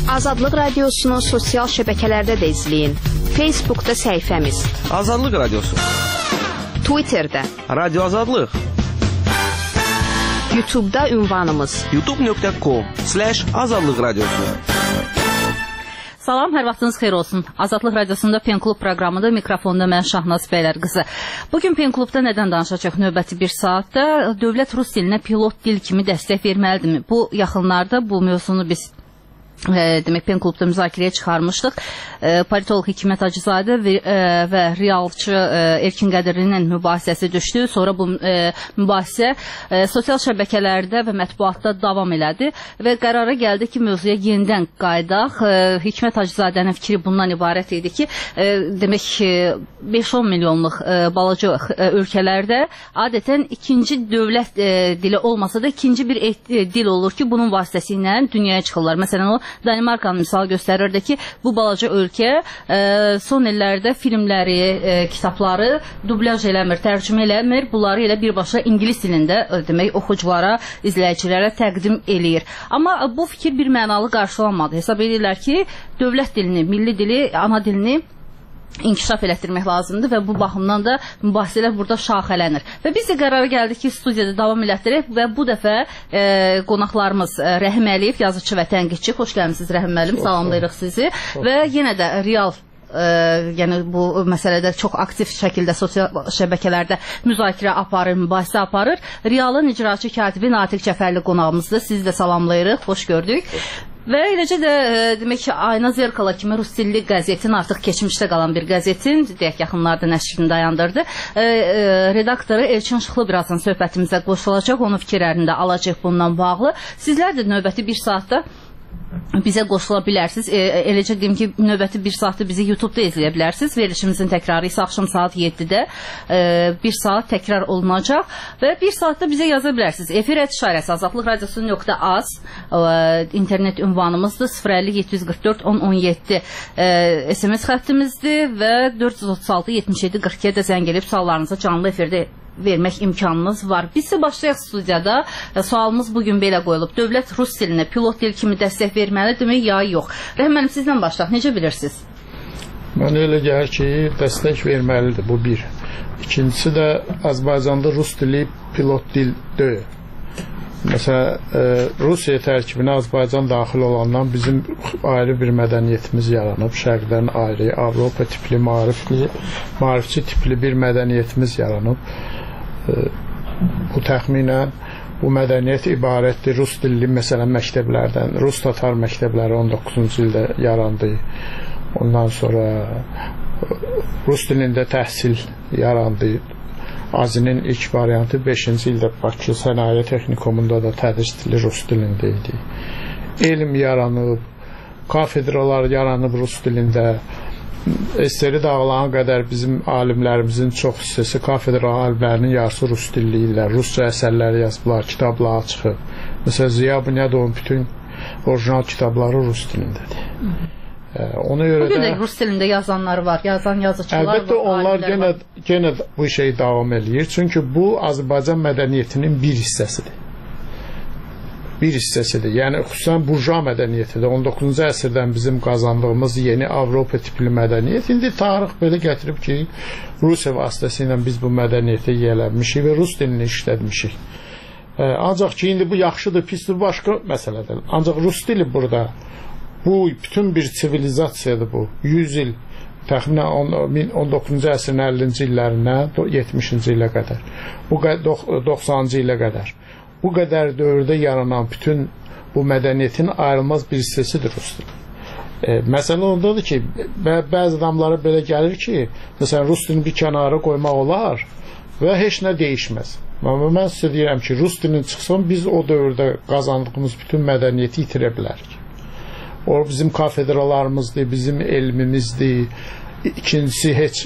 Azadlıq Radiosunu sosial şəbəkələrdə də izləyin. Facebookda səhifəmiz Azadlıq Radiosu, Twitterdə Radio Azadlıq, YouTube'da ünvanımız youtube.com/Azadlıq Radiosu. Salam, hər vaxtınız xeyir olsun. Azadlıq Radiosunda Pen Klub proqramında mikrofonda mən Şahnaz Bəylər qızı. Bugün Pen Klubda nədən danışacaq növbəti bir saatda? Dövlət rus dilinə pilot dil kimi dəstək verməlidirmi? Bu yaxınlarda bu mövzunu biz demək Pen Klubda müzakirəyə çıxarmışdıq. Politolog Hikmət Hacızadə və realçı Erkin Qədirlinin mübahisəsi düşdü. Sonra bu mübahisə sosial şəbəkələrdə və mətbuatda davam elədi və qərara gəldi ki, mövzuya yenidən qaydaq. Hikmət Hacızadənin fikri bundan ibarət idi ki, demək 5-10 milyonluq balaca ölkələrdə adətən ikinci dövlət dili olmasa da ikinci bir dil olur ki, bunun vasitəsilə dünyaya çıxırlar. Məsələn, o Danimarkanın misal göstərirdi ki, bu balaca ölkə son illərdə filmləri, kitabları dublyaj eləmir, tərcümə eləmir. Bunları elə birbaşa ingilis dilində demək oxuculara, izləyicilərə təqdim eləyir. Amma bu fikir bir mənalı qarşılanmadı. Hesab edirlər ki, dövlət dilini, milli dili, ana dilini inkişaf elətdirmək lazımdır və bu baxımdan da mübahisələr burada şaxələnir. Və biz də qərara gəldik ki, studiyada davam elətdirək və bu dəfə qonaqlarımız Rəhim Əliyev, yazıcı və tənqidçi. Xoş gəlmişsiniz Rəhim müəllim, salamlayırıq sizi. Və yenə də real yəni bu məsələdə çox aktiv şəkildə sosial şəbəkələrdə müzakirə aparır, mübahisə aparır. Realın icraçı katibi Natiq Cəfərli qonağımızdır. Sizi də salamlayırıq, xoş gördük. Və eləcə də demək ki, Ayna Zerkala kimi rus dilli qəzetin, artıq keçmişdə qalan bir qəzetin, deyək yaxınlarda nəşrini dayandırdı. Redaktoru Elçin Şıxlı birazdan söhbətimizə qoşulacaq, onun fikirlərini də alacaq bundan bağlı. Sizlər də növbəti bir saatda bizə qoşula bilərsiniz. Eləcə deyim ki, növbəti bir saatda bizi YouTube-da izləyə bilərsiniz. Verilişimizin təkrarı isə axşam saat 7-də bir saat təkrar olunacaq və bir saatda bizə yaza bilərsiniz. Efir etişarəsi azadlıqradiosu.az internet ünvanımızdır. 050-744-1017 SMS xəttimizdir və 436-77-42-yə də zəng eləyib suallarınızı canlı efirdə vermək imkanımız var. Biz də başlayaq studiyada. Sualımız bugün belə qoyulub. Dövlət rus dilinə pilot dil kimi dəstək verməlidirmi, ya yox? Rəhim müəllim, sizdən başlayaq. Necə bilirsiniz? Mənə elə gəlir ki, dəstək verməlidir, bu bir. İkincisi də Azərbaycanda rus dili pilot dil deyil. Məsələn, Rusiya tərkibinə Azərbaycan daxil olandan bizim ayrı bir mədəniyyətimiz yaranıb. Şərqdən ayrı, Avropa tipli, maarifçi tipli bir mədəniyyətimiz yaranıb. Bu təxminən bu mədəniyyət ibarətdir rus dilli məsələn məktəblərdən. Rus tatar məktəbləri 19-cu ildə yarandı. Ondan sonra rus dilində təhsil yarandı. Azinin ilk variantı 5-ci ildə Bakı Sənaye Texnikumunda da tədris dili rus dilində idi. Elm yaranıb, kafedralar yaranıb rus dilində. SSR dağılan qədər bizim alimlərimizin çox hissəsi kafedra alimlərinin yarısı rus dilli ilə rusca əsərləri yazıblar, kitablar çıxıb. Məsələn, Ziya Bünyadovun bütün orijinal kitabları rus dilindədir. Ona görə bugün də rus dilində yazanlar var, yazan yazıçılar var. Əlbəttə onlar yenə bu şey davam eləyir. Çünki bu Azərbaycan mədəniyyətinin bir hissəsidir. Bir hissəsidir. Yəni xüsusən burjua mədəniyyətidir. 19-cu əsrdən bizim qazandığımız yeni Avropa tipli mədəniyyət. İndi tarix belə gətirib ki, Rusiya vasitəsilə biz bu mədəniyyətə yiyələnmişik və rus dilini işlətmişik. Ancaq ki, indi bu yaxşıdır, pisdir, başqa məsələdir. Ancaq rus dili burada bu bütün bir sivilizasiyadır bu. 100 il, təxminən 19-cu əsrin 50-ci illərindən 70-ci ilə qədər, 90-cı ilə qədər. Bu qədər dövrdə yaranan bütün bu mədəniyyətin ayrılmaz bir hissəsidir rus dili. Məsələ ondadır ki, bəzi adamlara belə gəlir ki, məsələn, rus dilini bir kənara qoymaq olar və heç nə dəyişməz. Amma mən sizə deyirəm ki, rus dilini çıxsın, biz o dövrdə qazandığımız bütün mədəniyyəti itirə bilərik. O bizim kafedralarımızdır, bizim elmimizdir. İkincisi heç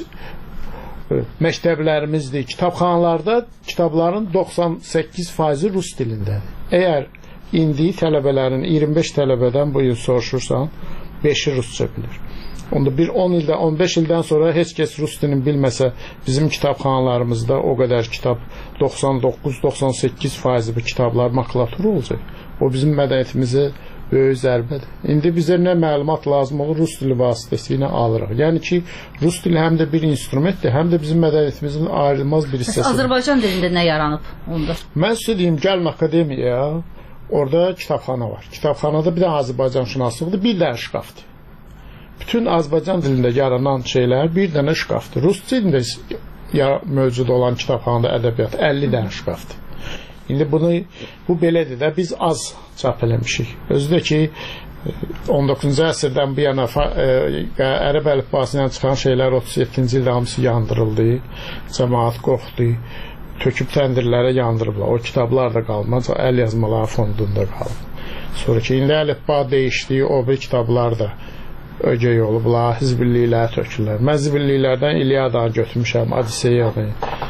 məktəblərimizdir. Kitabxanalarda kitabların 98% rus dilindədir. Əgər indi tələbələrin 25 tələbədən bu il soruşursan, 5-i rusca bilir. Onda bir 10 ildə, 15 ildən sonra heç kəs rus dilini bilməsə, bizim kitabxanalarımızda o qədər kitab 99-98% bu kitablar makulatura olacaq. O bizim mədəniyyətimizi böyük zərbədir. İndi bizə nə məlumat lazım olur, rus dili vasitəsilə alırıq. Yəni ki, rus dili həm də bir instrumentdir, həm də bizim mədəniyyətimizin ayrılmaz bir hissəsidir. Azərbaycan dilində nə yaranıb onda? Mən sizə deyim, gəlin akademiyaya, orada kitabxana var. Kitabxanada bir də Azərbaycan şünaslıqdır, bir dənə şkafdır. Bütün Azərbaycan dilində yaranan şeylər bir dənə şkafdır. Rus dilində mövcud olan kitabxanada ədəbiyyat 50 dənə şkafdır. İndi bu belədir də, biz az çap eləmişik. Özü də ki, 19-cu əsrdən bu yana ərəb əlifbasından çıxan şeylər 37-ci ildə hamısı yandırıldı, cəmaat qorxdu, töküb təndirlərə yandırıblar. O kitablar da qalmaz, əl yazmaları fondunda qalıb. Sonra ki, indi əlifba dəyişdi, o bir kitablar da ögey olublar, hizbilliklərə tökürlər. Mən hizbilliklərdən İliadanı götürmüşəm, Odiseyanı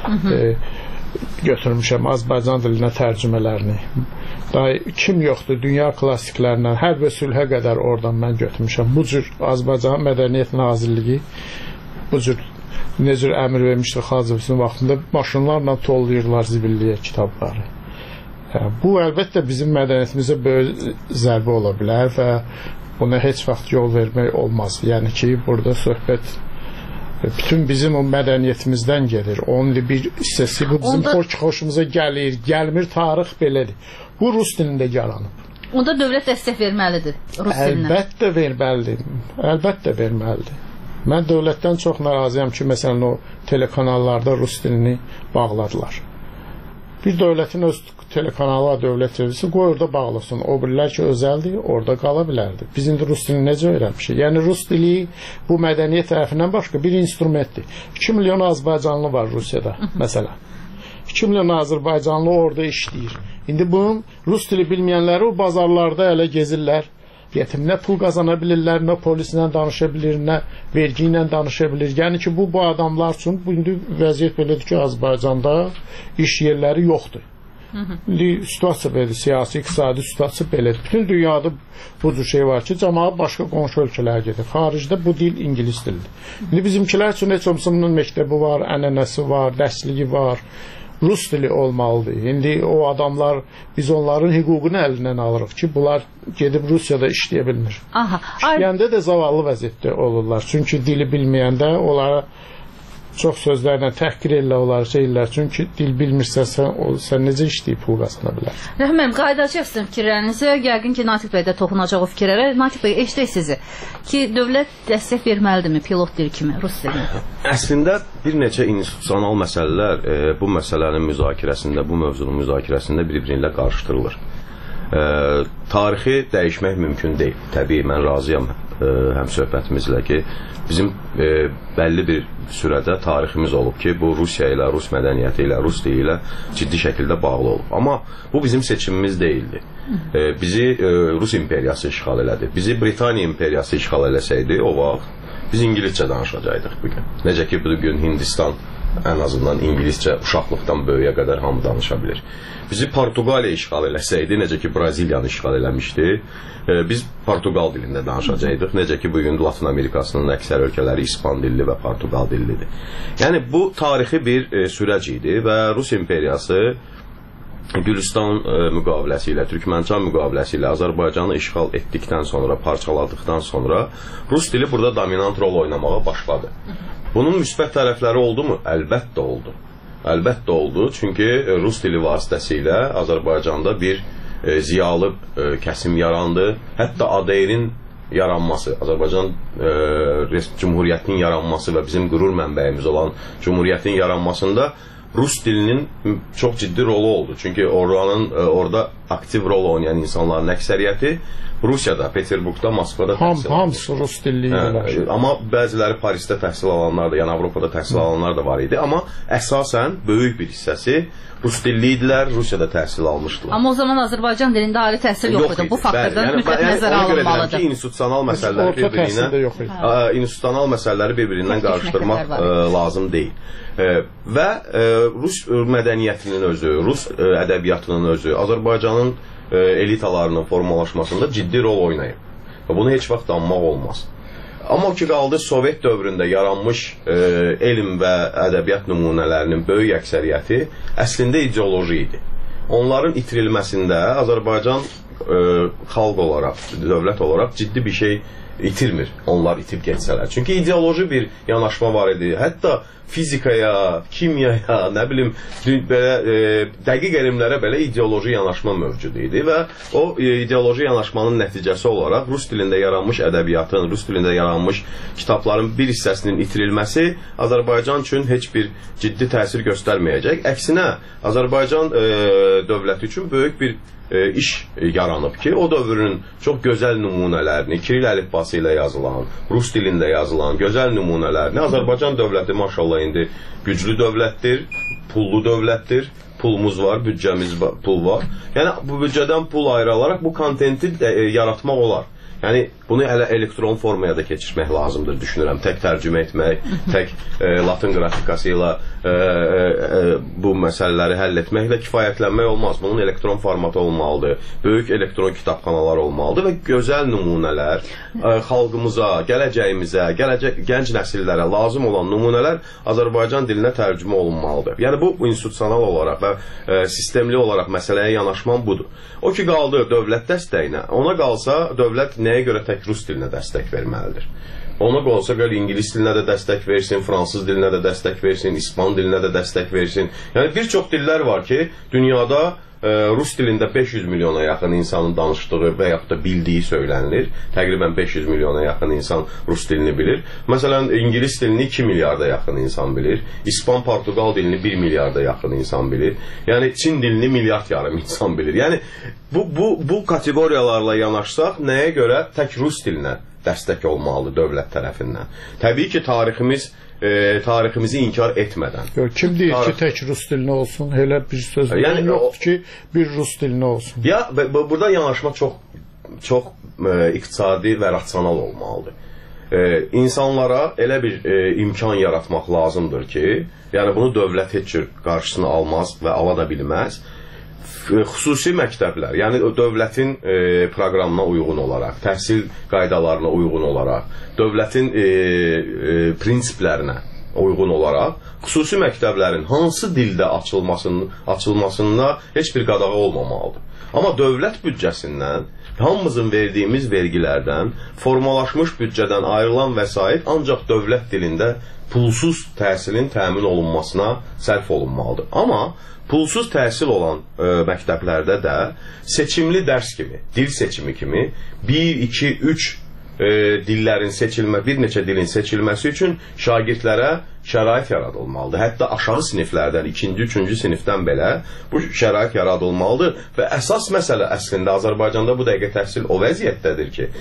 götürmüşəm, Azərbaycan dilinə tərcümələrini. Daha kim yoxdur, dünya klassiklərindən, hərb və sülhə qədər oradan mən götürmüşəm. Bu cür Azərbaycan Mədəniyyət Nazirliyi bu cür nə cür əmr vermişdir Xacıvəsin vaxtında maşınlarla tollayırlar zibilliyə kitabları. Bu əlbəttə bizim mədəniyyətimizə böyük zərbə ola bilər və buna heç vaxt yol vermək olmaz. Yəni ki, burada söhbət bütün bizim o mədəniyyətimizdən gelir. Onun bir hissəsi bu bizim xoşumuza gəlir, gəlmir, tarix belədir. Bu rus dilində yaranıb. Onda dövlət dəstək verməlidir rus dilinə. Əlbəttə verməlidir. Əlbəttə verməlidir. Mən dövlətdən çox narazıyam ki, məsələn o telekanallarda rus dilini bağladılar. Bir dövlətin öz telekanalı dövlət servisi qoy orada bağlasın. O birilər ki, özəldir, orada qala bilərdi. Biz indi rus dilini necə öyrənmişik? Yəni rus dili bu mədəniyyət tərəfindən başqa bir instrumentdir. 2 milyon Azərbaycanlı var Rusiyada, məsələn. 2 milyon Azərbaycanlı orada işləyir. İndi bunun rus dili bilməyənləri o bazarlarda elə gezirlər. Nə pul qazana bilirlər, nə polislə danışa bilir, nə vergi ilə danışa bilir. Yəni ki, bu adamlar üçün indi vəziyyət belədir ki, Azərbaycanda iş yerləri yoxdur. İndi situasiya belədir, siyasi, iqtisadi situasiya belədir. Bütün dünyada bu cür şey var ki, cəmaat başqa qonşu ölkələrə gedir. Xaricdə bu dil ingilis dilidir. İndi bizimkilər üçün heç olmasının məktəbi var, ənənəsi var, dərsliyi var. Rus dili olmalıdır. İndi o adamlar, biz onların hüququnu əlindən alırıq ki, bunlar gedib Rusiyada işləyə bilmir. İşləyəndə də zavallı vəziyyətdə olurlar. Çünki dili bilməyəndə onlara çox sözlərlə təhqir edirlər, onları şeyirlər. Çünki dil bilmirsə, sən necə işləyib pul qazana bilər? Rəhməm, qayıdacaq sizin fikirlərinizə. Yəqin ki, Natiq bəy də toxunacaq o fikirlərə. Natiq bəy, eşitək sizi ki, dövlət dəstək verməlidirmi pilot dil kimi rus dilinə? Əslində, bir neçə institusional məsələlər bu məsələnin müzakirəsində, bu mövzunun müzakirəsində bir-biri ilə qarışdırılır. Tarixi dəyişmək mümkün deyil. Təbii, mən razıyam həm söhbətimizlə ki, bizim bəlli bir sürədə tariximiz olub ki, bu Rusiya ilə, rus mədəniyyəti ilə, rus dili ilə ciddi şəkildə bağlı olub. Amma bu bizim seçimimiz deyildi. Bizi Rus imperiyası işğal elədi. Bizi Britaniya imperiyası işğal eləsəydi, o vaxt biz İngiliscə danışacaqdıq bugün. Necə ki, bugün Hindistan ən azından İngiliscə uşaqlıqdan böyüyə qədər hamı danışa bilir. Bizi Portuqaliya işğal eləsəydi, necə ki Braziliyanı işğal eləmişdi, biz Portuqal dilində danışacaqdıq. Necə ki bugün Latın Amerikasının əksər ölkələri İspan dilli və Portuqal dillidir. Yəni bu tarixi bir sürəc idi və Rus imperiyası Gülüstan müqaviləsi ilə, Türkmənçan müqaviləsi ilə Azərbaycanı işğal etdikdən sonra, parçaladıqdan sonra rus dili burada dominant rol oynamağa başladı. Bunun müsbət tərəfləri oldu mu? Əlbəttə oldu. Əlbəttə oldu, çünki rus dili vasitəsilə Azərbaycanda bir ziyalı kəsim yarandı. Hətta ADR-in yaranması, Azərbaycan Cumhuriyyətinin yaranması və bizim qürur mənbəyimiz olan Cumhuriyyətin yaranmasında rus dilinin çox ciddi rolu oldu. Çünki orada aktiv rol oynayan insanların əksəriyyəti Rusiyada, Peterburqda, Moskvada təhsil alınır. Hamısı rus dilli idilər. Amma bəziləri Parisdə təhsil alanlar da, yəni Avropada təhsil alanlar da var idi. Amma əsasən böyük bir hissəsi rus dilli idilər, Rusiyada təhsil almışdılar. Amma o zaman Azərbaycan dilində ali təhsil yox idi. Bu faktordan mütləq nəzərə alınmalıdır. Ki, institusional məsələləri bir-birindən qarışdırmaq lazım deyil. Və rus mədəniyyətinin özü, rus ədəbiyyatının özü, Azərbaycanın elitalarının formalaşmasında ciddi rol oynayıb. Bunu heç vaxt anmaq olmaz. Amma ki, qaldı Sovet dövründə yaranmış elm və ədəbiyyat nümunələrinin böyük əksəriyyəti əslində ideoloji idi. onların itirilməsində Azərbaycan xalq olaraq, dövlət olaraq ciddi bir şey itirmir, onlar itib geçsələr. Çünki ideoloji bir yanaşma var idi. Hətta fizikaya, kimyaya, nə bilim, belə dəqiq elmlərə belə ideoloji yanaşma mövcud idi və o ideoloji yanaşmanın nəticəsi olaraq rus dilində yaranmış ədəbiyyatın, rus dilində yaranmış kitabların bir hissəsinin itirilməsi Azərbaycan üçün heç bir ciddi təsir göstərməyəcək. Əksinə, Azərbaycan dövləti üçün böyük bir iş yaranıb ki, o dövrün çox gözəl nümunələrini, Kiril əlifbası ilə yazılan, rus dilində yazılan gözəl nümunələrini Azərbaycan dövləti maşallah indi güclü dövlətdir, pullu dövlətdir, pulumuz var, büdcəmiz var, pul var. Yəni bu büdcədən pul ayrılarak bu kontenti yaratmaq olar. Yəni bunu hələ elektron formaya da keçirmək lazımdır, düşünürəm. Tək tərcümə etmək, tək latın qrafikası ilə bu məsələləri həll etməklə kifayətlənmək olmaz. Bunun elektron formatı olmalıdır, böyük elektron kitabxanalar olmalıdır və gözəl nümunələr xalqımıza, gələcəyimizə, gənc nəsillərə lazım olan nümunələr Azərbaycan dilinə tərcümə olunmalıdır. Yəni bu institusional olaraq və sistemli olaraq məsələyə yanaşman budur. O ki qaldı dövlət dəstəyinə, ona qalsa dövlət nəyə görə tək rus dilinə dəstək verməlidir? Ona qalsa görə ingilis dilinə də dəstək versin, fransız dilinə də dəstək versin, ispan dilinə də dəstək versin. Yəni bir çox dillər var ki, dünyada rus dilində 500 milyona yaxın insanın danışdığı və yaxud da bildiyi söylənilir. Təqribən 500 milyona yaxın insan rus dilini bilir. Məsələn, ingilis dilini 2 milyarda yaxın insan bilir. İspan, Portugal dilini 1 milyarda yaxın insan bilir. Yəni Çin dilini milyard yarım insan bilir. Yəni bu kateqoriyalarla yanaşsaq, nəyə görə tək rus dilinə dəstək olmalıdır dövlət tərəfindən? Təbii ki, tariximizi inkar etmədən. Kim deyir ki, tək rus dilinə olsun? Elə bir söz yoxdur ki, bir rus dilinə olsun. Ya, burada yanaşma çox iqtisadi və rasional olmalıdır. İnsanlara elə bir imkan yaratmaq lazımdır ki, yəni bunu dövlət heç cür qarşısını almaz və ala da bilməz. Xüsusi məktəblər, yəni dövlətin proqramına uyğun olaraq, təhsil qaydalarına uyğun olaraq, dövlətin prinsiplərinə uyğun olaraq, xüsusi məktəblərin hansı dildə açılmasına heç bir qadağa olmamalıdır. Amma dövlət büdcəsindən, hamımızın verdiyimiz vergilərdən, formalaşmış büdcədən ayrılan vəsait ancaq dövlət dilində pulsuz təhsilin təmin olunmasına sərf olunmalıdır. Amma pulsuz təhsil olan məktəblərdə də seçimli dərs kimi, dil seçimi kimi 1, 2, 3 dillərin bir neçə dilin seçilməsi üçün şagirdlərə şərait yaradılmalıdır. Hətta aşağı siniflərdən, 2-ci, 3-cü sinifdən belə bu şərait yaradılmalıdır və əsas məsələ əslində Azərbaycanda bu dəqiqə təhsil o vəziyyətdədir ki,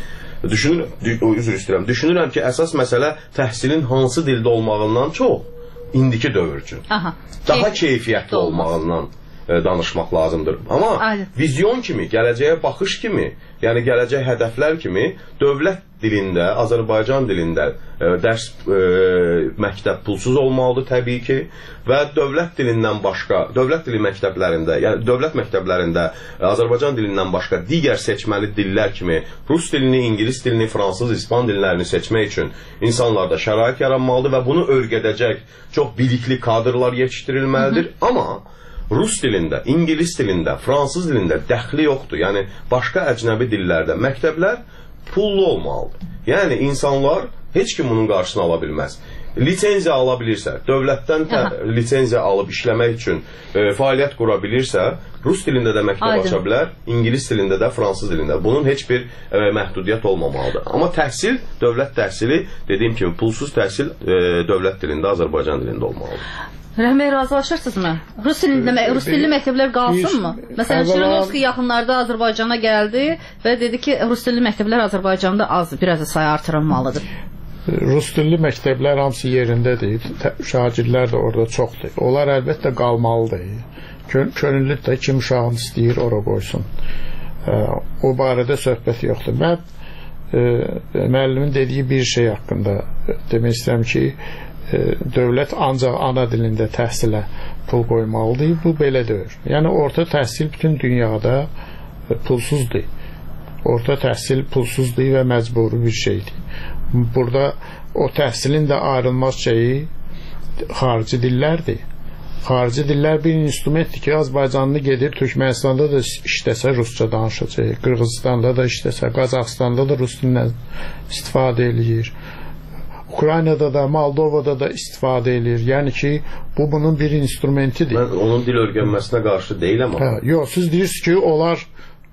düşünürəm ki, əsas məsələ təhsilin hansı dildə olmağından çox, indiki dövr üçün daha keyfiyyətli olmağından danışmaq lazımdır. Amma vizyon kimi, gələcəyə baxış kimi, yəni gələcək hədəflər kimi dövlət dilində, Azərbaycan dilində dərs məktəb pulsuz olmalıdır təbii ki və dövlət dilindən başqa, dövlət dili məktəblərində, yəni dövlət məktəblərində Azərbaycan dilindən başqa digər seçməli dillər kimi rus dilini, ingilis dilini, fransız, ispan dillərini seçmək üçün insanlarda şərait yaranmalıdır və bunu örgədəcək çox bilikli kadrlar yetişdirilməlidir. Amma rus dilində, ingilis dilində, fransız dilində dəxli yoxdur. Yəni, başqa əcnəbi dillərdə məktəblər pullu olmalıdır. Yəni, insanlar heç kim bunun qarşısını ala bilməz. Lisenziya ala bilirsə, dövlətdən lisenziya alıb işləmək üçün fəaliyyət qura bilirsə, rus dilində də məktəb aça bilər, ingilis dilində də, fransız dilində. Bunun heç bir məhdudiyyət olmamalıdır. Amma təhsil, dövlət təhsili, dediyim kimi, pulsuz təhsil dövlət dilində, Azərbaycan dilində olmalıdır. Rəhməy, razılaşırsınızmı? Rus dilli məktəblər qalsınmı? Məsələn, Şirinovski yaxınlarda Azərbaycana gəldi və dedi ki, rus dilli məktəblər Azərbaycanda azdır, biraz da sayı artırılmalıdır. Rus dilli məktəblər hamısı yerindədir, şagirdlər də orada çoxdur. Onlar əlbəttə qalmalıdır. Könüllü də kim uşağını istəyir, ora qoysun. O barədə söhbət yoxdur. Mən müəllimin dediyi bir şey haqqında demək istəyirəm ki, dövlət ancaq ana dilində təhsilə pul qoymalıdır. Bu belə deyil. Yəni orta təhsil bütün dünyada pulsuzdur. Orta təhsil pulsuzdur və məcburi bir şeydir. Burada o təhsilin də ayrılmaz şeyi xarici dillərdir. Xarici dillər bir instrumentdir ki, Azərbaycanlı gedir, Türkmənistanda da işləsə rusca danışacaq, Qırğızstanda da işləsə, Qazaxstanda da rus dilindən istifadə edir. Ukraynada da, Moldovada da istifadə edir. Yəni ki, bu bunun bir instrumentidir. Mən onun dil öyrənməsinə qarşı deyiləm amma. Yox, siz deyirsiniz ki, onlar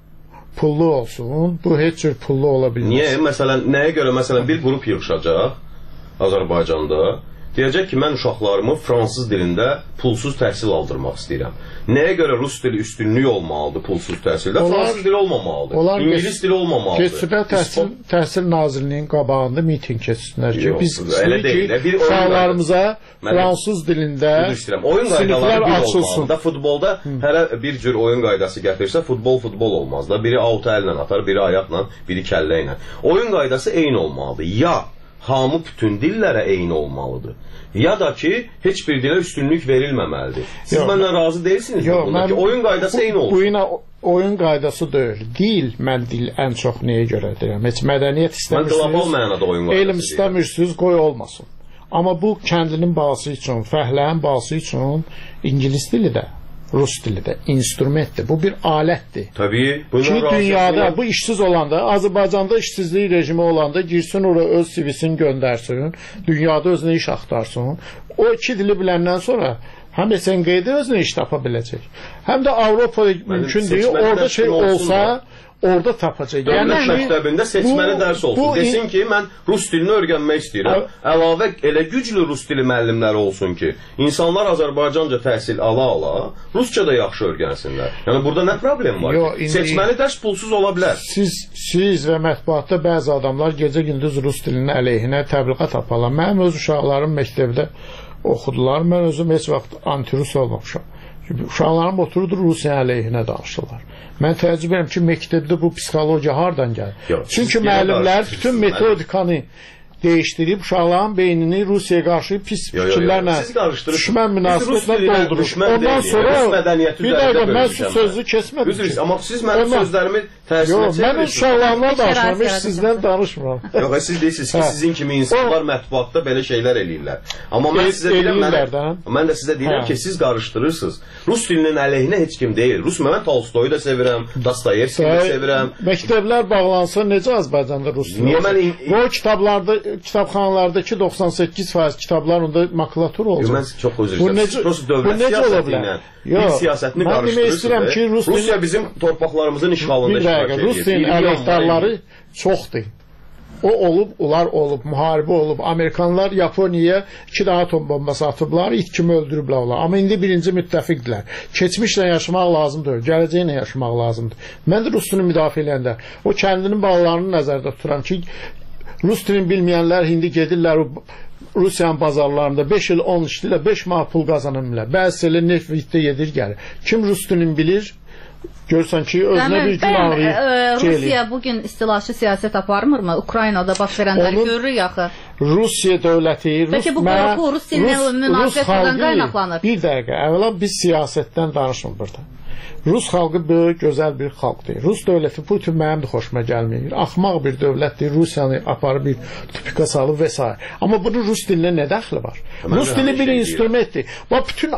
pullu olsun. Bu heç cür pullu ola bilməz. Niyə? Məsələn, nəyə görə? Məsələn, bir qrup yığışacaq Azərbaycanda. Deyəcək ki, mən uşaqlarımı fransız dilində pulsuz təhsil aldırmaq istəyirəm. Nəyə görə rus dili üstünlük olmalıdır pulsuz təhsildə? Fransız dili olmamalıdır. İngilis dili olmamalıdır. Keçibə Təhsil Nazirliyinin qabağında miting keçsinlər ki, biz istəyirik ki, uşaqlarımıza fransız dilində siniflər açılsın. Futbolda hərə bir cür oyun qaydası gətirirsə, futbol olmaz da. Biri auto əllə atar, biri ayaqla, biri kəllə ilə. Oyun qaydası eyni olmalıdır. Ya hamı bütün dillərə eyni olmalıdır. Ya da ki, heç bir dilə üstünlük verilməməlidir. Siz məndən razı deyilsiniz mi? Bundakı oyun qaydası eyni olsun. Bu yine oyun qaydası deyil. Dil, mən dil ən çox nəyə görə deyirəm? Heç mədəniyyət istəmirsiniz. Mən qlobal mənada oyun qaydası elm istəmirsiniz, qoy olmasın. Amma bu kəndinin bağısı üçün, fəhlənin bağısı üçün İngilis dili də, Rus dili də instrumentdir. Bu bir alətdir. Tabii. Ki dünyada bu işsiz olanda, Azərbaycanda işsizlik rejimi olanda girsin oraya öz CV'sini göndərsin, dünyada özünə iş axtarsın. O iki dili biləndən sonra həm SNG-də özünə iş tapa biləcək. Həm də Avropada mümkün deyil. Orada şey olsa orada tapacaq. Dövlət məktəbində seçməni dərs olsun. Desin ki, mən rus dilini öyrənmək istəyirəm. Əlavə elə güclü rus dili müəllimləri olsun ki, insanlar Azərbaycanca təhsil ala-ala rusca da yaxşı öyrənsinlər. Yəni burada nə problem var? Seçməni dərs pulsuz ola bilər. Siz və mətbuatda bəzi adamlar gecə-gündüz rus dilinin əleyhinə təbliğat aparlar. Mənim öz uşaqlarım məktəbdə oxudular. Mən özüm heç vaxt anti-rus olmamışam. Uşaqlarım otururdu Rusiya əleyhinə danışırlar. Mən təəccüb edirəm ki, məktəbdə bu psixologiya hardan gəlir? Çünki müəllimlər bütün metodikanı değiştirib uşaqların beynini Rusiyaya qarşı pis fikirlərlə, düşmən münasibətlə doldurur. Ondan sonra bir dəqiqə mən şu sözü kesmədim ki. Amma siz mənim sözlərimi tərsinə çevirsiniz. Mən uşaqlarla danışmam, heç sizdən danışmıram. Yox, siz deyirsiniz ki, sizin kimi insanlar mətbuatda belə şeylər eləyirlər. Amma mən sizə deyirəm, mən də sizə deyirəm ki, siz qarışdırırsınız. Rus dilinin əleyhinə heç kim deyil. Rus mən Tolstoyu da sevirəm, Dostoyevskini də sevirəm. Məktəblər bağlansa necə Azərbaycanda rus dili olacaq? Bu kitablarda kitabxanalardakı 98% kitablar onda makulatur olacaq. Mən çox özür istəyirəm. Dövlət siyasəti ilə bir siyasətini qarışdırırsınız. Rusiya bizim torpaqlarımızın işğalında iştirak edir. Rusiyanın əleyhdarları çoxdur. O olub, onlar olub, müharibə olub. Amerikanlar Yaponiyaya 2 daha atom bombası atıblar, it kimi öldürüblər onlar. Amma indi birinci müttəfiqdirlər. Keçmişlə yaşamaq lazımdır, gələcəklə yaşamaq lazımdır. Mən də Rus dilini müdafiə edəndə o kəndinin balalarını nəzərdə tuturam ki, Rus dilini bilməyənlər indi gedirlər Rusiyanın bazarlarında 5 il 10 işlə 5 manat pul qazanırlar. Bəzi elə Neftdə yedir gəlir. Kim Rus dilini bilir, görsən ki, özünə bir gün ağrıyıb. Rusiya bugün istilaçı siyasət aparmırmı? Ukraynada baş verənləri görürük axı. Rusiya dövləti, Peki bu qorxu Rus dilinə münasibətdən qaynaqlanır. Bir dəqiqə, əvvəla biz siyasətdən danışmır burada. Rus xalqı böyük, gözəl bir xalqdır. Rus dövləti Putin mənim də xoşuma gəlmir. Axmaq bir dövlətdir. Rusiyanı aparıb bir tupika salıb və s. Amma bunun Rus dilinə nə dəxli var? Rus dili bir instrumentdir. Bax, bütün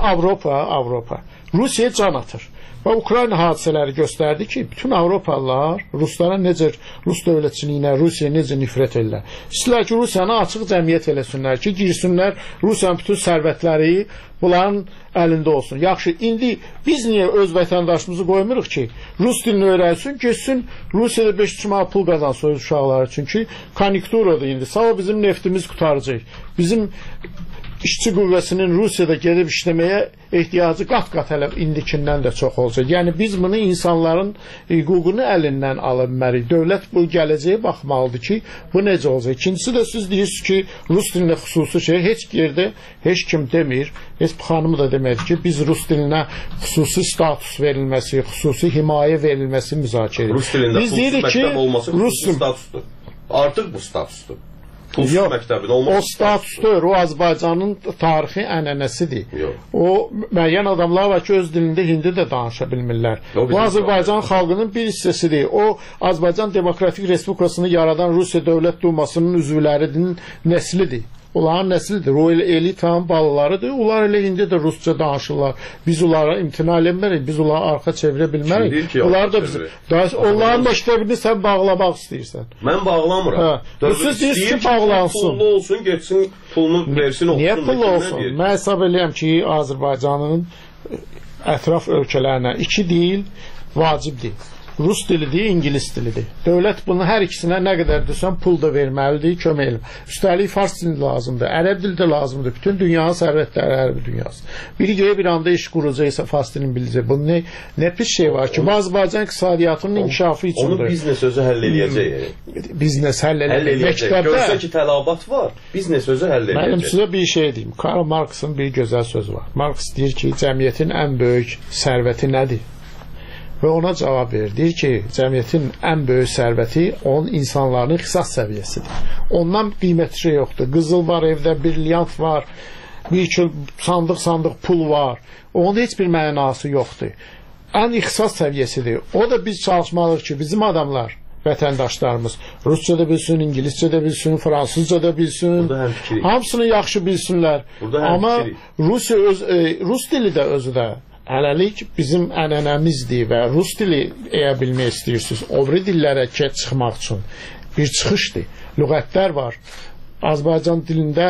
Avropa Rusiyaya can atır. Və Ukrayna hadisələri göstərdi ki, bütün Avropalılar Ruslara necə, Rus dövlətçiliyinə, Rusiyaya necə nifrət edirlər. İstəyirlər ki, Rusiyanı açıq cəmiyyət eləsinlər ki, girsinlər, Rusiyanın bütün sərvətləri bunların əlində olsun. Yaxşı, indi biz niyə öz vətəndaşımızı qoymuruq ki, Rus dilini öyrənsin, geçsin, Rusiyada 500 manat pul qazansın öz uşaqları. Çünki konjunkturadır indi. Sağ bizim neftimiz qutaracaq. Bizim işçi qüvvəsinin Rusiyada gedib işləməyə ehtiyacı qat-qat hələ indikindən də çox olacaq. Yəni biz bunu insanların hüququnu əlindən alınmalıyıq. Dövlət bu gələcəyə baxmalıdır ki, bu necə olacaq. İkincisi də siz deyirsiniz ki, Rus dilinə xüsusi şey heç yerdə heç kim demir. Heç bu xanımı da demədi ki, biz Rus dilinə xüsusi status verilməsi, xüsusi himayə verilməsi müzakirə edirik. Rus dilində pulsuz məktəb olması xüsusi statusdur. Artıq bu statusdur. Yox, o statusdur, o Azərbaycanın tarixi ənənəsidir. O müəyyən adamlar var ki, öz dilində hindi də danışa bilmirlər. Bu Azərbaycan xalqının bir hissəsidir. O Azərbaycan Demokratik Respublikasını yaradan Rusiya Dövlət Dumasının üzvlərinin nəslidir. Onların nəslidir. O elitanın balalarıdır. Onlar elə indi də rusca danışırlar. Biz onlara imtina eləmirik. Biz onlara arxa çevirə bilmərik. Onlar da onların məktəbini sən bağlamaq istəyirsən. Mən bağlamıram. Siz deyir ki, bağlansın. Pullu olsun, getsin, pulunu versin, oxusun. Niyə pullu olsun? Mən hesab eləyəm ki, Azərbaycanın ətraf ölkələrinə 2 dil vacibdir. Rus dilidir, İngilis dilidir. Dövlət bunun hər ikisinə nə qədər desən pul da verməlidir, kömək eləm. Üstəlik fars dili lazımdır, ərəb dili də lazımdır. Bütün dünyanın sərvətləri ərəb dünyası. Biri göyə bir anda iş quracaqsa fars dilini biləcək. Bunun nə pis şey var ki, Azərbaycan iqtisadiyyatının inkişafı üçündür. Onu biznes özü həll eləyəcək. Biznes həll eləyəcək. Görsə ki, tələbat var, biznes özü həll eləyəcək. Mənim sizə bir şey deyim. Karl Marx'ın bir gözəl sözü var. Marx deyir ki, cəmiyyətin ən böyük sərvəti nədir? Və ona cavab verir. Deyir ki, cəmiyyətin ən böyük sərvəti onun insanların ixtisas səviyyəsidir. Ondan qiymətli şey yoxdur. Qızıl var evdə, brilyant var, bir kil sandıq pul var. Onun heç bir mənası yoxdur. Ən ixtisas səviyyəsidir. O da biz çalışmalıyıq ki, bizim adamlar, vətəndaşlarımız rusca da bilsin, ingiliscə də bilsin, fransızca da bilsin, hamısını yaxşı bilsinlər. Amma Rus dili də özü də hələlik bizim ənənəmizdir və rus dili eyə bilmək istəyirsiniz. O biri dillərə çıxmaq üçün bir çıxışdır. Lüğətlər var. Azərbaycan dilində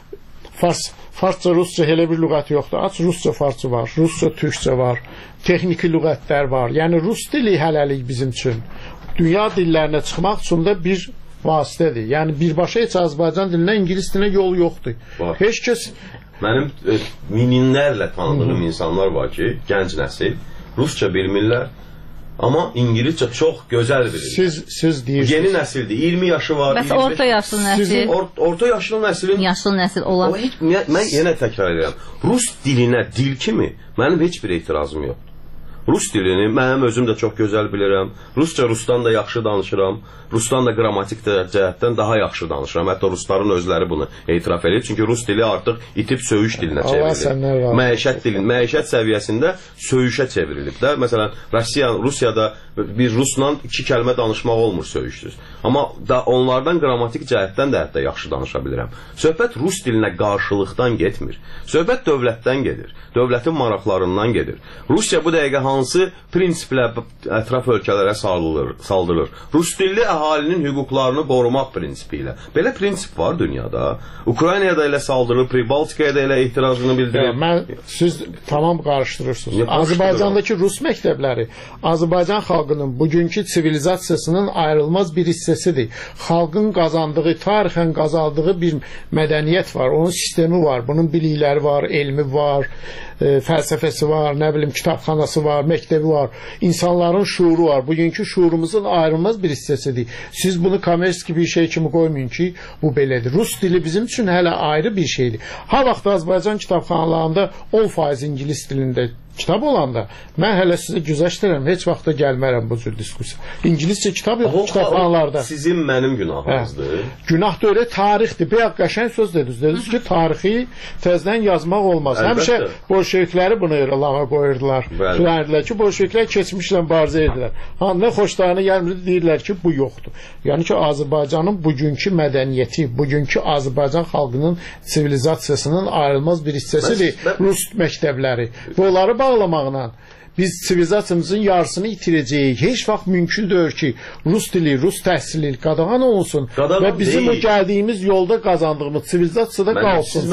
farsça, rusca elə bir lüğət yoxdur. Aç rusca, farsça var. Rusca, türkçə var. Texniki lüğətlər var. Yəni rus dili hələlik bizim üçün dünya dillərinə çıxmaq üçün də bir vasitədir. Yəni birbaşa heç Azərbaycan dilinə, ingilis dilinə yol yoxdur. Heç kəs mənim minlərlə tanıdığım insanlar var ki, gənc nəsil rusca bilmirlər, amma ingiliscə çox gözəl bilir. Siz deyirsiniz. Yeni nəsildir, 20 yaşı var. Bəs orta yaşlı nəsil? Orta yaşlı nəslin yaşlı nəsil olan. Mən yenə təkrar edirəm. Rus dilinə dil kimi mənim heç bir etirazım yoxdur. Rus dilini mənim özüm də çox gözəl bilirəm. Rusca Rusdan da yaxşı danışıram. Rusdan da qrammatik cəhətdən daha yaxşı danışıram. Hətta rusların özləri bunu etiraf edir. Çünki rus dili artıq itib söyüş dilinə çevrilib. Məişət səviyyəsində söyüşə çevrilib də. Məsələn, Rusiyada bir rusla 2 kəlmə danışmaq olmur söyüşsüz. Amma onlardan qrammatik cəhətdən də hətta yaxşı danışa bilirəm. Söhbət rus dilinə qarşılıqdan getmir. Söhbət dövlətdən gedir. Dövlətin maraqlarından gedir. Rusiya bu dəqiqə hansı prinsiplə ətraf ölkələrə saldırır? Rus dilli əhalinin hüquqlarını qorumaq prinsipi ilə. Belə prinsip var dünyada. Ukraynaya da elə saldırır, Pribaltikaya da elə etirazını bildirir. Siz tamam qarışdırırsınız. Azərbaycandakı rus məktəbləri Azərbaycan xalqının bugünkü sivilizasiyasının ayrılmaz bir hissəsidir. Xalqın qazandığı, tarixən qazandığı bir mədəniyyət var. Onun sistemi var, bunun bilikləri var, elmi var, fəlsəfəsi var, nə bilim kitabxanası var, məktəbi var, insanların şuuru var. Bugünkü şuurumuzun ayrılmaz bir hissəsidir. Siz bunu kommersiya bir şey kimi qoymayın ki, bu belədir. Rus dili bizim üçün hələ ayrı bir şeydir. Ha vaxt Azərbaycan kitabxanalarında 10% ingilis dilində kitab olanda mən hələ sizə güzəşdirəm, heç vaxtda gəlmərəm bu cür diskusiya. İngiliscə kitab yox kitabxanalarda. Sizin mənim günahınızdır. Günah da öyle tarixdir. Bir qəşəng söz dediniz. Dediniz ki, tarixi təzədən yazmaq olmaz. Həmişə bolşevikləri buna görə lava qoyurdular. Deyirlər ki, bolşeviklər keçmişlə mübarizə edirlər. Nə xoşlarına gəlmir, deyirlər ki, bu yoxdur. Yəni ki, Azərbaycanın bugünkü mədəniyyəti, bugünkü Azərbaycan xalqının sivilizasiyasının ayrılmaz bir hissəsidir rus məktəbləri. Və onları bağlamaqla biz sivilizasiyamızın yarısını itirəcəyik. Heç vaxt mümkün deyil ki, rus dili, rus təhsili qadağan olunsun və bizim o gəldiyimiz yolda qazandığımız sivilizasiyada qalsın.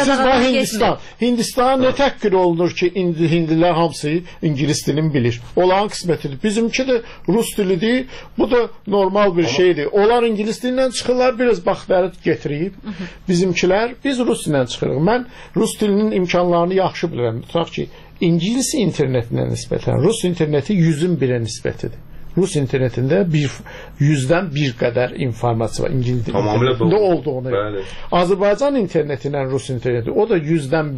Siz Hindistan nə təhqir olunur ki, hindilər hamısı ingilis dilini bilir. Onların qismətidir. Bizimki də rus dilidir. Bu da normal bir şeydir. Onlar ingilis dilindən çıxırlar, biraz baxtları getirib. Bizimkilər, biz rus dilindən çıxırıq. Mən rus dilinin imkanlarını yaxşı bilirəm. Tutaq ki, İngilis internetinə nisbətən Rus interneti 100-ün 1-ə nisbətidir. Rus internetində 100-dən 1 qədər informasiya var. İngilis internetində olduğunu. Azərbaycan internetindən Rus interneti o da 100-dən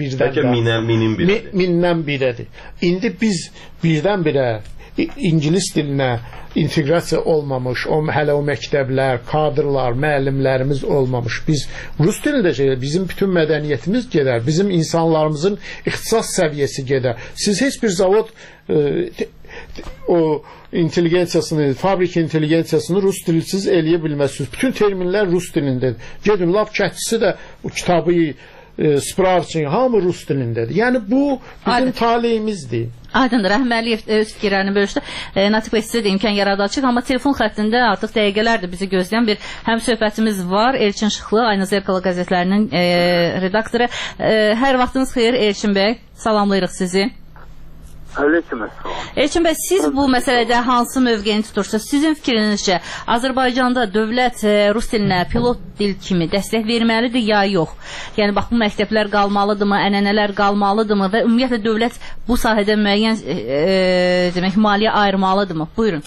1-dən mindən 1-ədir. İndi biz 1-dən 1-ə İngilis dilinə inteqrasiya olmamış, hələ o məktəblər, kadrlar, müəllimlərimiz olmamış. Biz rus dilində bizim bütün mədəniyyətimiz gedər, bizim insanlarımızın ixtisas səviyyəsi gedər. Siz heç bir zavod o intelligensiyasını, fabrik intelligensiyasını rus dilsiz eləyə bilməzsiniz. Bütün terminlər rus dilindədir. Gedin, laf kətçisi də o kitabı Sprarçın hamı rus dilindədir. Yəni bu bizim taleyimizdir. Aydındır. Rəhməliyev öz fikirlərini bölüşdü. Natiq bəy, sizə də imkan yaradacaq, amma telefon xəttində artıq dəqiqələrdir bizi gözləyən bir həm söhbətimiz var. Elçin Şıxlı, Ayna Zerkala qəzetlərinin redaktoru. Hər vaxtınız xeyir Elçin bəy. Salamlayırıq sizi. Elçin bəy, siz bu məsələdə hansı mövqeyini tutursunuz? Sizin fikrinizcə Azərbaycanda dövlət rus dilinə pilot dil kimi dəstək verməlidir ya yox? Yəni bax, bu məktəblər qalmalıdırmı, ənənələr qalmalıdırmı və ümumiyyətlə dövlət bu sahədə müəyyən demək, maliyyə ayırmalıdırmı? Buyurun.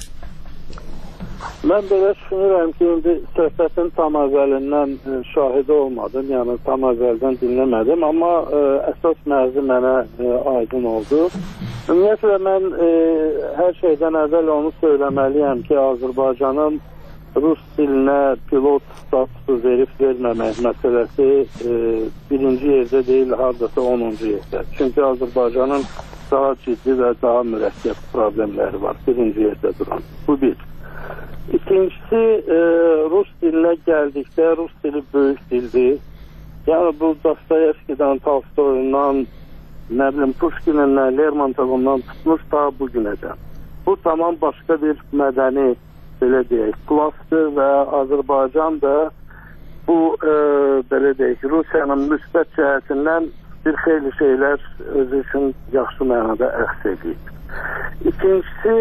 Mən belə düşünürəm ki, indi söhbətin tam əvvəlindən şahidi olmadım, yəni tam əvvəldən dinləmədim, amma əsas mərzi mənə aydın oldu. Ümumiyyətlə, mən hər şeydən əvvəl onu söyləməliyəm ki, Azərbaycanın rus dilinə pilot statusu verib-verməmək məsələsi birinci yerdə deyil, hardasa 10-cu yerdə. Çünki Azərbaycanın daha ciddi və daha mürəkkəb problemləri var, birinci yerdə duran. Bu bir. İkincisi, rus dilinə gəldikdə, rus dili böyük dildir. Yəni, bu Dostoyevskidən, Tolstoyundan, nə bilim, Pushkinindən, Lermontovundan tutmuş daha bugünəcən. Bu tamam başqa bir mədəni, belə deyək, klasdır və Azərbaycan da bu, belə deyək, Rusiyanın müsbət cəhətindən bir xeyli şeylər özü üçün yaxşı mənada əks edib. İkincisi,